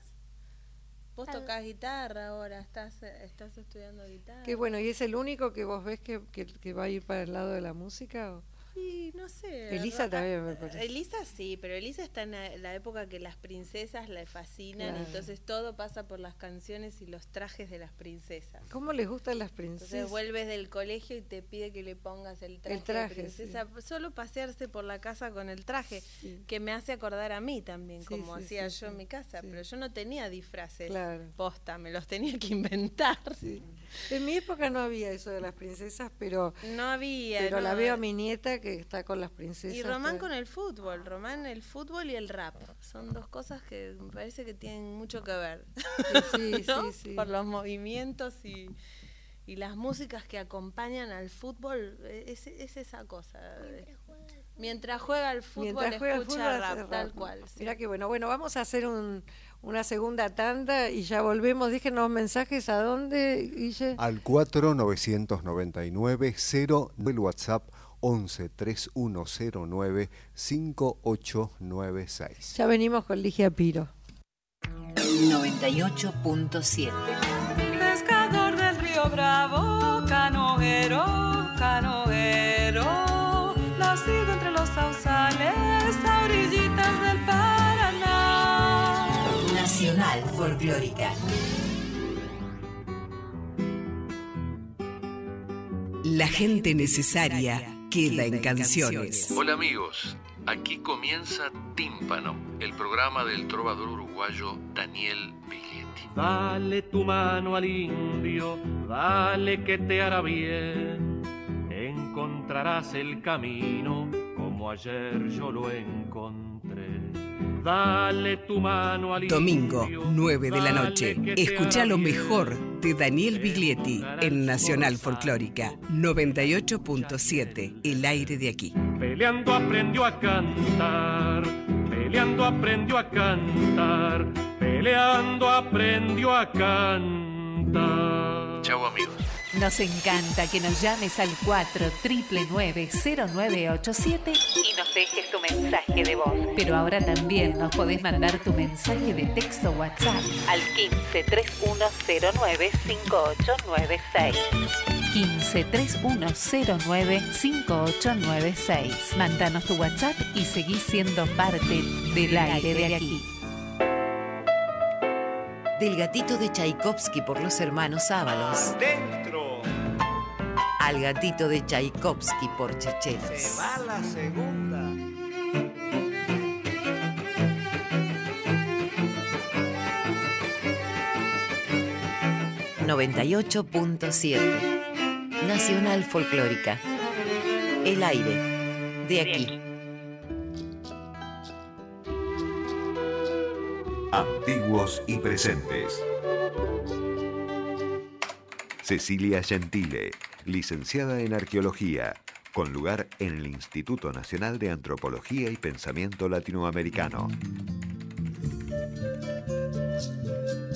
Vos Al... tocás guitarra ahora, estás estás estudiando guitarra. Qué bueno, ¿y es el único que vos ves que, que, que va a ir para el lado de la música? ¿O? Sí, no sé. Elisa también me parece. Elisa sí, pero Elisa está en la, la época que las princesas le fascinan, claro. Entonces todo pasa por las canciones y los trajes de las princesas. ¿Cómo les gustan las princesas? Entonces vuelves del colegio y te pide que le pongas el traje, el traje de princesa, sí. Solo pasearse por la casa con el traje, sí. Que me hace acordar a mí también, sí, como sí, hacía sí, yo sí. en mi casa, sí. Pero yo no tenía disfraces claro. posta, me los tenía que inventar. Sí. En mi época no había eso de las princesas, pero no había. Pero no. la veo a mi nieta que está con las princesas. Y Román está... con el fútbol, Román el fútbol y el rap. Son dos cosas que me parece que tienen mucho que ver. Sí, sí, ¿no? sí, sí. Por los movimientos y, y las músicas que acompañan al fútbol, es, es esa cosa. Mientras juega al fútbol, juega escucha el fútbol, rap, tal cual. Sí. Mirá que bueno. Bueno, vamos a hacer un, una segunda tanda y ya volvemos. Déjenos mensajes a dónde, Guille. Al cuatro nueve nueve nueve cero, el WhatsApp once tres uno cero nueve cinco ocho nueve seis. Ya venimos con Ligia Piro. noventa y ocho punto siete. Pescador del río Bravo, canoero, canoero, nacido entre los sausales a orillitas del Paraná. Nacional Folclórica. La gente necesaria queda en canciones. Hola amigos, aquí comienza Tímpano, el programa del trovador uruguayo Daniel Biglietti. Dale tu mano al indio, dale que te hará bien. Encontrarás el camino como ayer yo lo encontré. Dale tu mano al Domingo, nueve de la noche. Escucha lo mejor de Daniel Biglietti en Nacional Folclórica noventa y ocho punto siete, el aire de aquí. Peleando aprendió a cantar, peleando aprendió a cantar, peleando aprendió a cantar. Chau amigos. Nos encanta que nos llames al cuatro nueve nueve cero nueve ocho siete y nos dejes tu mensaje de voz. Pero ahora también nos podés mandar tu mensaje de texto WhatsApp al quince treinta y uno cero nueve cinco ocho nueve seis. quince treinta y uno cero nueve cinco ocho nueve seis. Mándanos tu WhatsApp y seguí siendo parte del aire de aquí. Del gatito de Tchaikovsky por los hermanos Ábalos. ¡Dentro! Al gatito de Tchaikovsky por Chechelos. Se va la segunda. noventa y ocho punto siete. Nacional Folclórica. El aire de aquí. Antiguos y presentes. Cecilia Gentile, licenciada en Arqueología, con lugar en el Instituto Nacional de Antropología y Pensamiento Latinoamericano.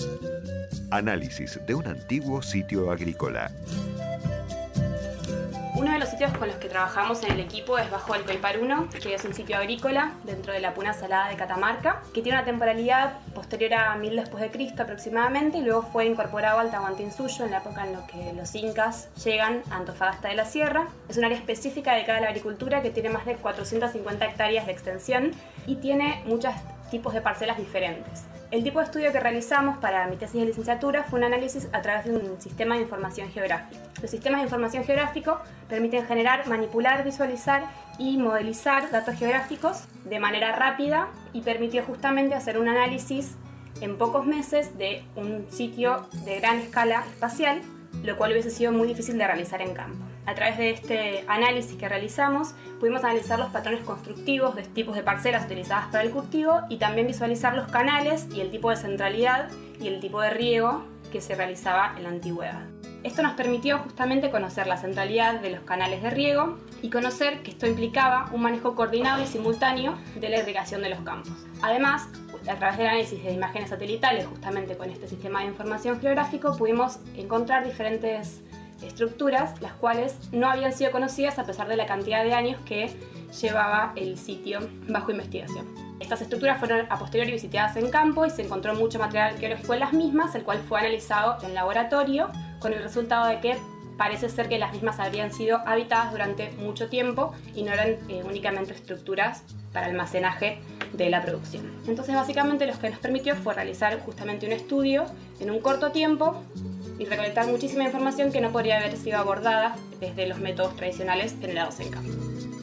Análisis de un antiguo sitio agrícola. Uno de los sitios con los que trabajamos en el equipo es Bajo el Coiparuno, que es un sitio agrícola dentro de la Puna Salada de Catamarca, que tiene una temporalidad posterior a mil después de Cristo aproximadamente, y luego fue incorporado al Tahuantinsuyo en la época en la que los incas llegan a Antofagasta de la Sierra. Es un área específica dedicada a la agricultura que tiene más de cuatrocientas cincuenta hectáreas de extensión y tiene muchos tipos de parcelas diferentes. El tipo de estudio que realizamos para mi tesis de licenciatura fue un análisis a través de un sistema de información geográfica. Los sistemas de información geográfico permiten generar, manipular, visualizar y modelizar datos geográficos de manera rápida y permitió justamente hacer un análisis en pocos meses de un sitio de gran escala espacial, lo cual hubiese sido muy difícil de realizar en campo. A través de este análisis que realizamos, pudimos analizar los patrones constructivos de tipos de parcelas utilizadas para el cultivo y también visualizar los canales y el tipo de centralidad y el tipo de riego que se realizaba en la antigüedad. Esto nos permitió justamente conocer la centralidad de los canales de riego y conocer que esto implicaba un manejo coordinado y simultáneo de la irrigación de los campos. Además, a través del análisis de imágenes satelitales, justamente con este sistema de información geográfico, pudimos encontrar diferentes estructuras, las cuales no habían sido conocidas a pesar de la cantidad de años que llevaba el sitio bajo investigación. Estas estructuras fueron a posteriori visitadas en campo y se encontró mucho material arqueológico en las mismas, el cual fue analizado en laboratorio, con el resultado de que parece ser que las mismas habrían sido habitadas durante mucho tiempo y no eran eh, únicamente estructuras para almacenaje de la producción. Entonces, básicamente lo que nos permitió fue realizar justamente un estudio en un corto tiempo y recolectar muchísima información que no podría haber sido abordada desde los métodos tradicionales generados en campo.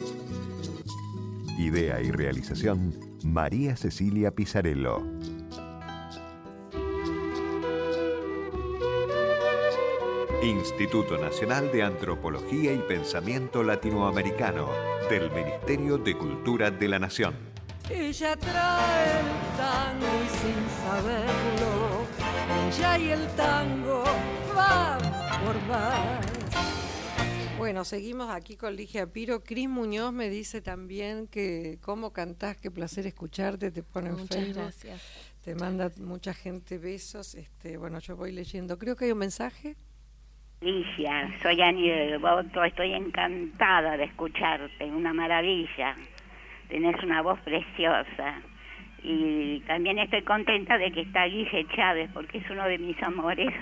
Idea y realización, María Cecilia Pizarello. Instituto Nacional de Antropología y Pensamiento Latinoamericano, del Ministerio de Cultura de la Nación. Ella trae el tango y sin saberlo, ella y el tango van por más. Bueno, seguimos aquí con Ligia Piro. Cris Muñoz me dice también que cómo cantás, qué placer escucharte, te pone en Muchas Facebook. gracias. Te manda mucha gente besos. Este, bueno, yo voy leyendo. Creo que hay un mensaje. Ligia, soy Ani del Voto, estoy encantada de escucharte, una maravilla, tenés una voz preciosa y también estoy contenta de que está Guille Chávez porque es uno de mis amores.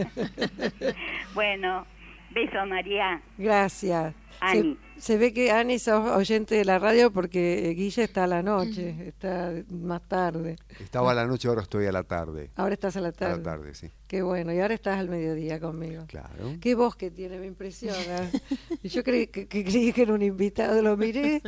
Bueno, beso María. Gracias. Ani. Se, se ve que Ani es oyente de la radio porque Guille está a la noche, está más tarde. Estaba a la noche, ahora estoy a la tarde. Ahora estás a la tarde. A la tarde, sí. Qué bueno, y ahora estás al mediodía conmigo. Claro. Qué voz que tiene, me impresiona. Yo creí que, que creí que era un invitado, lo miré.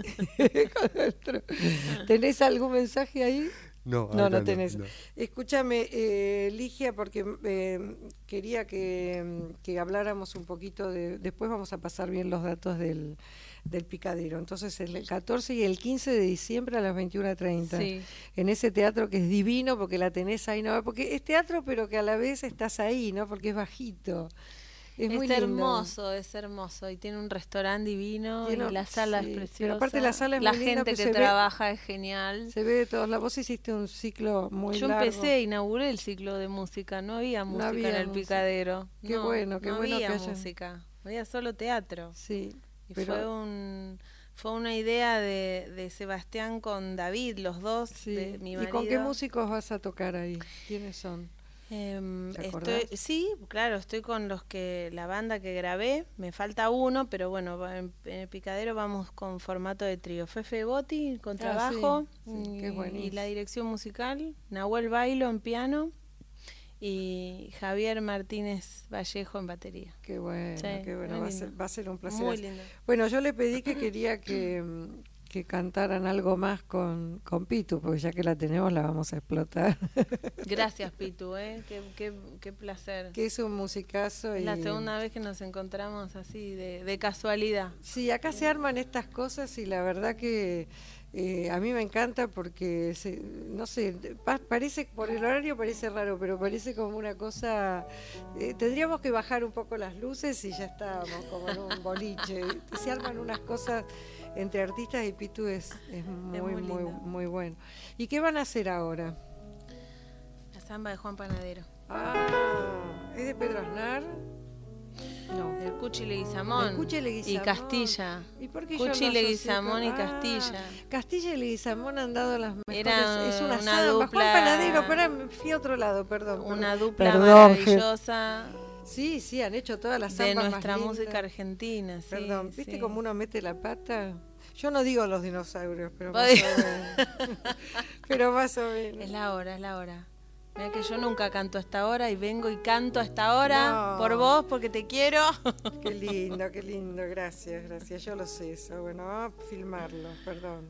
¿Tenés algún mensaje ahí? No, no, no tenés. No, no. Escúchame, eh, Ligia, porque eh, quería que, que habláramos un poquito de... Después vamos a pasar bien los datos del, del picadero. Entonces, el catorce y el quince de diciembre a las veintiuna treinta. Sí. En ese teatro que es divino, porque la tenés ahí, ¿no? Porque es teatro, pero que a la vez estás ahí, ¿no? Porque es bajito. Es, es muy lindo. hermoso, es hermoso. Y tiene un restaurante divino, Tiene, y la sala sí, es preciosa. Pero aparte la sala es la muy linda, gente que se trabaja ve, es genial. Se ve de todos lados. Vos hiciste un ciclo muy Yo largo. empecé, inauguré el ciclo de música. No había música no había en el música. picadero. Qué no, bueno, qué no bueno había que haya... música. Había solo teatro. Sí, y pero... fue un... Fue una idea de, de Sebastián con David, los dos, sí. de mi ¿Y marido. con qué músicos vas a tocar ahí? ¿Quiénes son? Eh, ¿Te estoy, acordás? sí, claro, estoy con los que la banda que grabé, me falta uno, pero bueno, en, en el picadero vamos con formato de trío. Fefe Botti con trabajo, ah, sí, sí, y, qué buenísimo. y la dirección musical, Nahuel Bailo en piano y Javier Martínez Vallejo en batería. Qué bueno, sí, qué bueno, va a, ser, va a ser un placer. Muy lindo. Bueno, yo le pedí que quería que, que cantaran algo más con, con Pitu, porque ya que la tenemos la vamos a explotar. Gracias, Pitu, ¿eh? qué, qué, qué placer. Que es un musicazo. Es y... la segunda vez que nos encontramos así, de, de casualidad. Sí, acá se arman estas cosas y la verdad que eh, a mí me encanta porque, se, no sé, pa parece, por el horario parece raro, pero parece como una cosa... Eh, tendríamos que bajar un poco las luces y ya estábamos como en un boliche. Se arman unas cosas... Entre artistas y Pitu es, es muy, es muy, muy, muy bueno. ¿Y qué van a hacer ahora? La samba de Juan Panadero. Ah, ¿es de Pedro Aznar? No. El Cuchi Leguizamón. El Cuchi Leguizamón. Y Castilla. ¿Y por qué yo Cuchi lo Leguizamón y asocio con- Castilla. Ah, Castilla y Leguizamón han dado las mejores. Era es una, una samba. dupla- Juan Panadero, pará, me fui a otro lado, perdón. Una perdón. dupla Perdón, maravillosa. Sí, sí, han hecho todas las de zambas más nuestra lindas. música argentina. Sí, Perdón, ¿viste sí. cómo uno mete la pata? Yo no digo los dinosaurios, pero más Vos- o menos. Pero más o menos. Es la hora, es la hora. Mira que yo nunca canto a esta hora y vengo y canto a esta hora No. por vos, porque te quiero. Qué lindo, qué lindo, gracias, gracias. Yo lo sé eso. Bueno, vamos a filmarlo, perdón.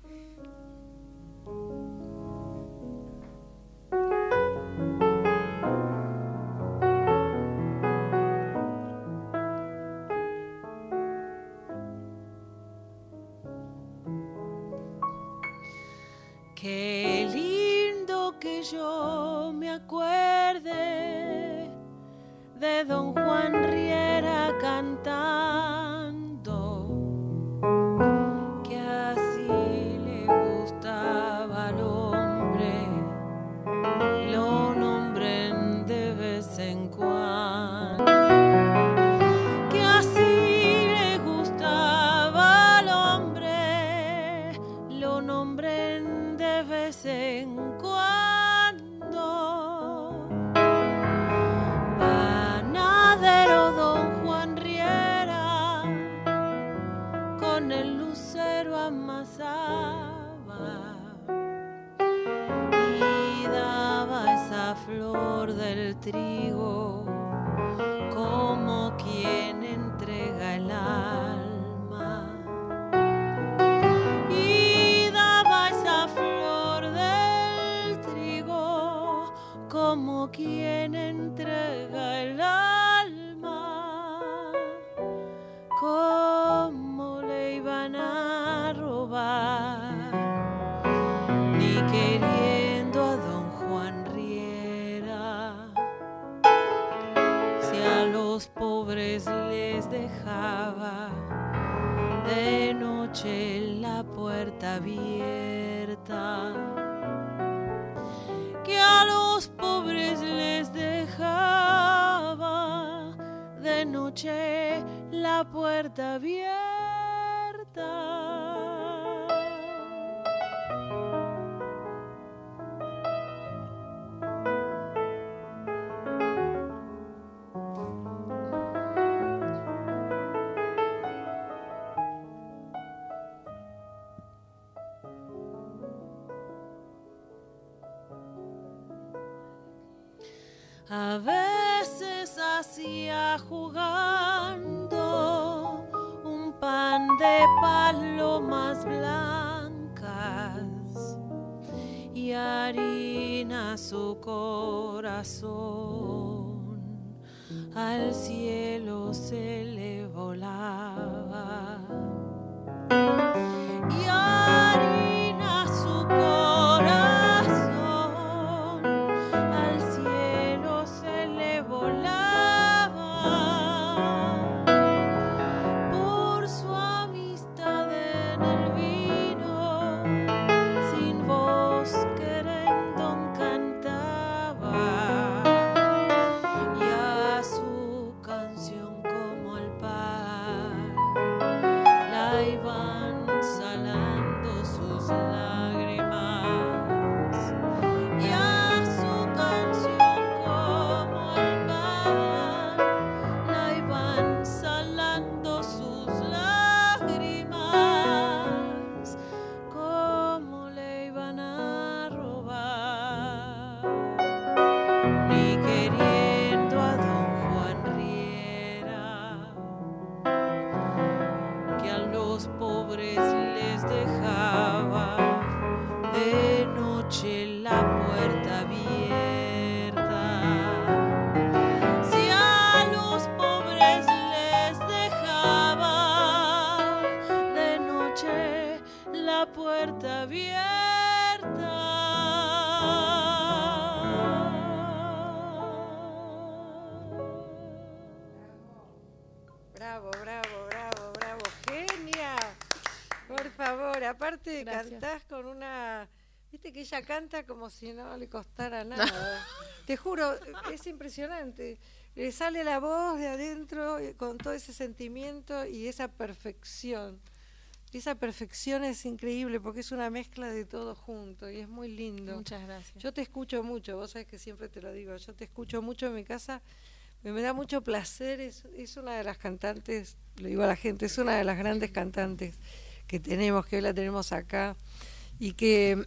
Qué lindo que yo me acuerde de don Juan Riera cantando, que así le gustaba al hombre, lo nombren de vez en cuando, que así le gustaba al hombre, lo nombren de vez en cuando. Panadero don Juan Riera con el lucero amasaba y daba esa flor del trigo como quien entrega el alma. Y daba esa flor del trigo como quien entrega el alma. ¿Cómo le iban a robar? Ni queriendo a don Juan Riera, si a los pobres les dejaba de noche la puerta abierta, que a los pobres les dejaba de noche la puerta abierta. A veces hacía jugando un pan de palomas blancas y harina su corazón, al cielo se le volaba. Y harina su corazón, al cielo se le volaba. Por su amistad en el vino, sin voz querendón cantaba, y a su canción como al pan la iban salando sus lágrimas, y a su canción como al pan la iban salando sus lágrimas. ¿Cómo le iban a robar? Ni queriendo a don Juan Riera, que a los pobres les dejaba de noche la puerta abierta. Si a los pobres les dejaba de noche la puerta abierta. Bravo, bravo, bravo, bravo. Genia. Por favor, aparte Gracias. cantás con una Viste que ella canta como si no le costara nada. Te juro, es impresionante. Le sale la voz de adentro con todo ese sentimiento y esa perfección. Esa perfección es increíble porque es una mezcla de todo junto y es muy lindo. Muchas gracias. Yo te escucho mucho, vos sabés que siempre te lo digo, yo te escucho mucho en mi casa, me, me da mucho placer, es, es una de las cantantes, lo digo a la gente, es una de las grandes cantantes que tenemos, que hoy la tenemos acá y que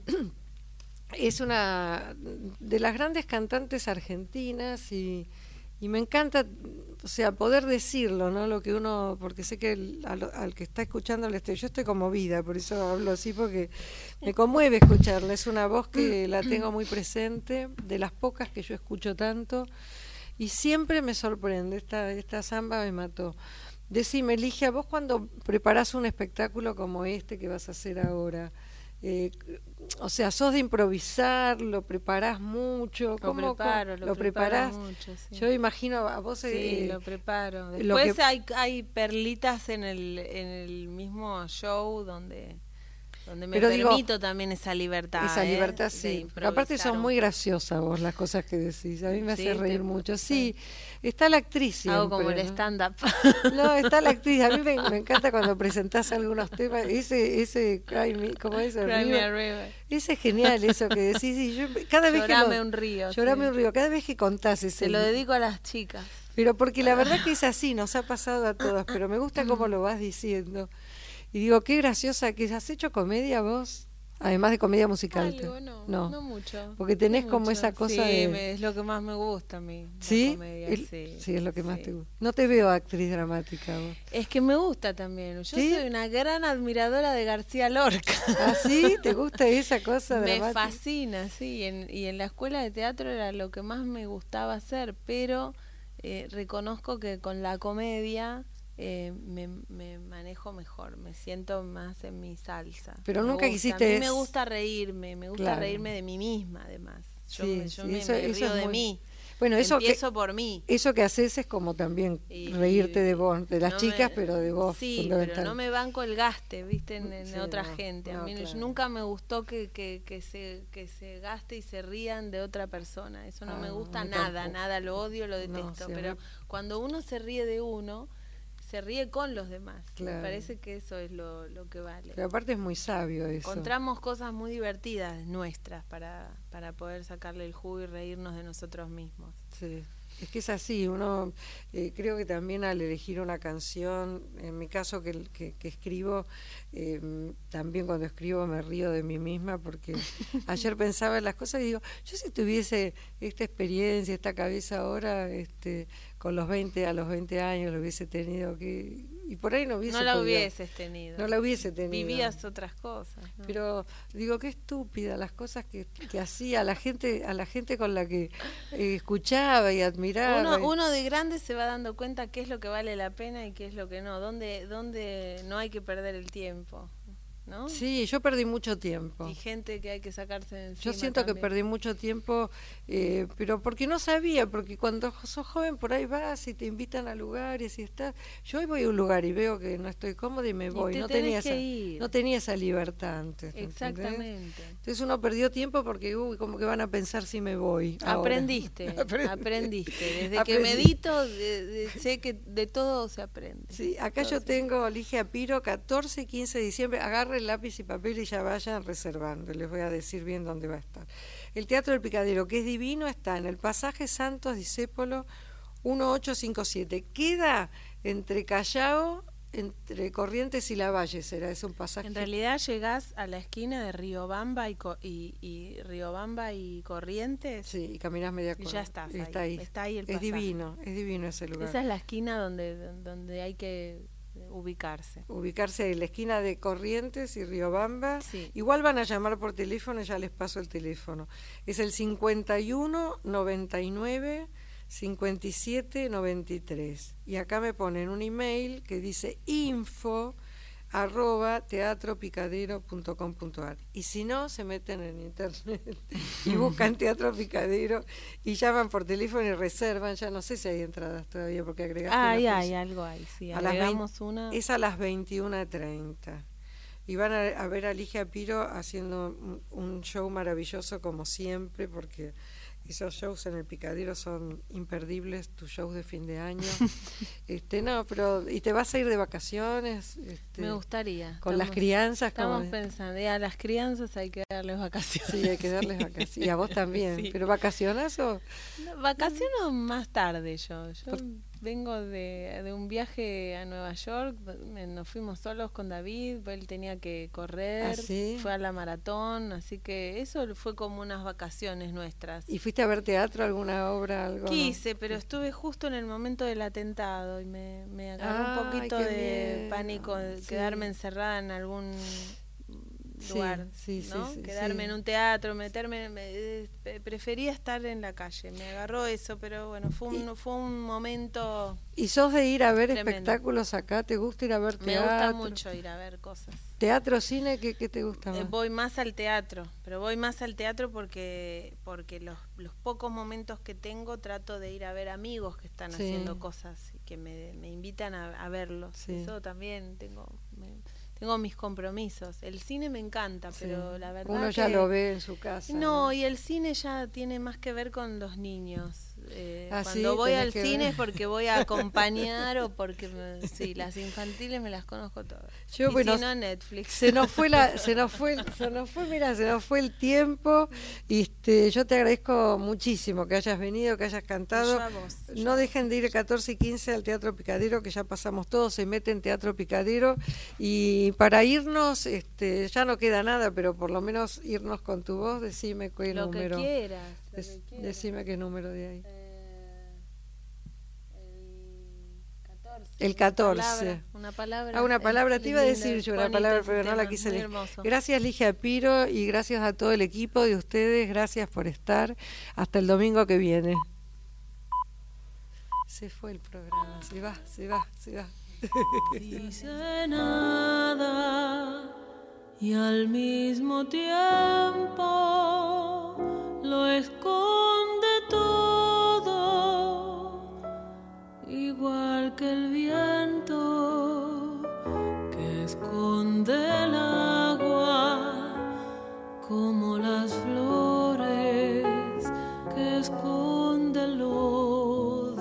es una de las grandes cantantes argentinas y, y me encanta, o sea, poder decirlo, ¿no? Lo que uno, porque sé que el, al, al que está escuchando, le estoy, yo estoy conmovida, por eso hablo así, porque me conmueve escucharla. Es una voz que la tengo muy presente, de las pocas que yo escucho tanto, y siempre me sorprende. Esta, esta samba me mató. Decime, Ligia, vos cuando preparás un espectáculo como este que vas a hacer ahora, Eh, o sea, sos de improvisar, lo preparás mucho, lo ¿cómo, preparo, cómo, lo, lo preparás preparás? mucho, sí. Yo imagino a vos. Sí, eh, lo preparo. lo Después que... hay hay perlitas en el en el mismo show donde donde me Pero permito digo, también esa libertad. Esa ¿eh? libertad, sí. Pero aparte son muy graciosas vos las cosas que decís. A mí me Sí, hace reír te- mucho. Sí, está la actriz siempre. Hago como el ¿no? stand-up. No, está la actriz. A mí me, me encanta cuando presentás algunos temas. Ese, ese, Cry Me, ¿cómo es? Cry Me a River. Ese es genial, eso que decís. Y yo, cada vez Llorame que lo- un río, Llorame sí. un río. Cada vez que contás ese. Se lo dedico a las chicas. Pero porque la verdad que es así, nos ha pasado a todas. Pero me gusta cómo lo vas diciendo. Y digo, qué graciosa que has hecho comedia vos. Además de comedia musical. Algo, no, no, no mucho. Porque tenés no como mucho. esa cosa sí, de... me- es lo que más me gusta a mí. la ¿Sí? comedia, El- sí, sí, es lo que más sí. te gusta. No te veo actriz dramática vos. Es que me gusta también. Yo ¿Sí? soy una gran admiradora de García Lorca. ¿Ah, sí? ¿Te gusta esa cosa Me dramática? fascina, sí. En, y en la escuela de teatro era lo que más me gustaba hacer, pero eh, reconozco que con la comedia eh, me, me manejo mejor, me siento más en mi salsa. Pero Me nunca gusta. quisiste A mí me es- gusta reírme, me gusta Claro. reírme de mí misma, además. Yo, Sí, me, yo sí, me, eso- me eso río es de muy- mí. Bueno, eso que, Empiezo por mí. eso que haces es como también Y- reírte de vos, de las no chicas, me- pero de vos. Sí, fundamental. pero no me banco el gaste, viste, en, en Sí, otra no, gente. A no, mí no- claro. nunca me gustó que, que, que, se, que se gaste y se rían de otra persona. Eso no Ah, me gusta a mí nada, tampoco. nada, lo odio, lo No, detesto. sí, a pero mí- cuando uno se ríe de uno, se ríe con los demás. Claro. Me parece que eso es lo, lo que vale. Pero aparte es muy sabio eso. Encontramos cosas muy divertidas nuestras para, para poder sacarle el jugo y reírnos de nosotros mismos. Sí. Es que es así, uno eh, creo que también al elegir una canción, en mi caso que, que, que escribo, eh, también cuando escribo me río de mí misma porque ayer pensaba en las cosas y digo, yo si tuviese esta experiencia, esta cabeza ahora, este, con los veinte, a los veinte años lo hubiese tenido, que y por ahí no hubiese No la podido. hubieses tenido. No la hubiese tenido. Vivías otras cosas. ¿no? Pero digo, qué estúpida las cosas que, que hacía a la gente, a la gente con la que eh, escuchaba y admiraba. Uno, y- uno de grande se va dando cuenta qué es lo que vale la pena y qué es lo que no, dónde, dónde no hay que perder el tiempo, ¿no? Sí, yo perdí mucho tiempo. Y gente que hay que sacarse de encima. Yo siento que también. perdí mucho tiempo, eh, pero porque no sabía, porque cuando sos joven por ahí vas y te invitan a lugares y estás. Yo hoy voy a un lugar y veo que no estoy cómoda y me Y voy. te No tenés tenía, que esa, ir. no tenía esa libertad antes. ¿entendés? Exactamente. Entonces uno perdió tiempo porque, uy, como que van a pensar si me voy. ahora. Aprendiste, Aprendí. aprendiste. Desde Aprendí. que medito, de- de- sé que de todo se aprende. Sí, acá Todo yo se- tengo Ligia Piro, catorce y quince de diciembre. Agarren lápiz y papel y ya vayan reservando. Les voy a decir bien dónde va a estar. El Teatro del Picadero, que es divino, está en el pasaje Santos Discépolo dieciocho cincuenta y siete. Queda entre Callao, entre Corrientes y Lavalle, será, es un pasaje. En realidad llegás a la esquina de Riobamba y, Co- y, y Riobamba y Corrientes. Sí, y caminás media Y cuadra. ya estás Y ahí. está ahí. Está ahí el Es pasaje. divino, es divino ese lugar. Esa es la esquina donde, donde hay que ubicarse. Ubicarse en la esquina de Corrientes y Riobamba. Sí. Igual van a llamar por teléfono, ya les paso el teléfono. Es el cincuenta y uno noventa y nueve cincuenta y siete noventa y tres. Y acá me ponen un email que dice info arroba teatropicadero punto com punto ar. Y si no, se meten en internet y buscan Teatro Picadero y llaman por teléfono y reservan. Ya no sé si hay entradas todavía porque agregaste Ay, una hay, función. algo hay, sí. A las Agregamos vein- una. Es a las veintiuna treinta. y van a, a ver a Ligia Piro haciendo un, un show maravilloso como siempre, porque esos shows en el Picadero son imperdibles, tus shows de fin de año. este no, pero ¿y te vas a ir de vacaciones? Este, Me gustaría. Con estamos, las crianzas. Estamos como... pensando, y a las crianzas hay que darles vacaciones. Sí, hay que darles vacaciones. Y a vos también. Sí. ¿Pero vacaciones o...? No, vacaciono más tarde yo. Yo Por... vengo de, de un viaje a Nueva York, nos fuimos solos con David, él tenía que correr, ¿Ah, sí? fue a la maratón, así que eso fue como unas vacaciones nuestras. ¿Y fuiste a ver teatro, alguna obra, algo? Quise, no? pero estuve justo en el momento del atentado y me, me agarró ah, un poquito de bien. pánico de sí. quedarme encerrada en algún lugar, sí, sí, ¿no? Sí, sí, quedarme sí. en un teatro, meterme, me, prefería estar en la calle, me agarró eso, pero bueno, fue un, y, fue un momento. ¿Y sos de ir a ver tremendo. espectáculos acá? ¿Te gusta ir a ver teatro? Me gusta mucho ir a ver cosas. ¿Teatro, cine? ¿Qué, qué te gusta más? Eh, voy más al teatro, pero voy más al teatro porque porque los, los pocos momentos que tengo trato de ir a ver amigos que están sí. haciendo cosas y que me, me invitan a, a verlos. Sí. Eso también tengo... Me, Tengo mis compromisos. El cine me encanta, sí. pero la verdad uno ya que... lo ve en su casa. No, ¿no? y el cine ya tiene más que ver con los niños. Eh, ¿Ah, cuando sí? voy al cine ver? es porque voy a acompañar o porque me, sí, las infantiles me las conozco todas. Yo, y bueno, si no, Netflix. Se nos fue la, se nos fue, se nos fue, mira, se nos fue el tiempo. Y este, yo te agradezco muchísimo que hayas venido, que hayas cantado. Yo a vos, yo. No dejen de ir el catorce y quince al Teatro Picadero, que ya pasamos todos, se mete en Teatro Picadero. Y para irnos, este, ya no queda nada, pero por lo menos irnos con tu voz, decime qué lo número. Que quieras, lo Des, que quieras. Decime qué número de ahí. Eh, El catorce. Una palabra. Una palabra, ah, una palabra te iba a decir yo, una palabra, pero no la quise leer. Gracias, Ligia Piro, y gracias a todo el equipo de ustedes. Gracias por estar. Hasta el domingo que viene. Se fue el programa. Se va, se va, se va. Dice nada y al mismo tiempo lo esconde todo, igual que el viento que esconde el agua, como las flores que esconde el lodo.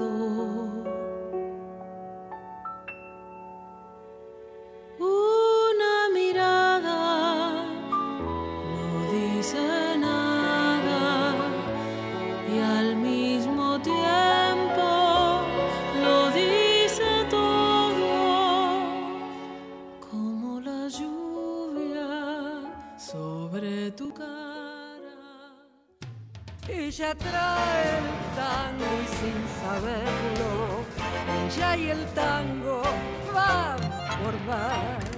Una mirada no dice nada y al mismo tiempo lo dice todo, como la lluvia sobre tu cara. Ella trae el tango y sin saberlo, ella y el tango van por mar.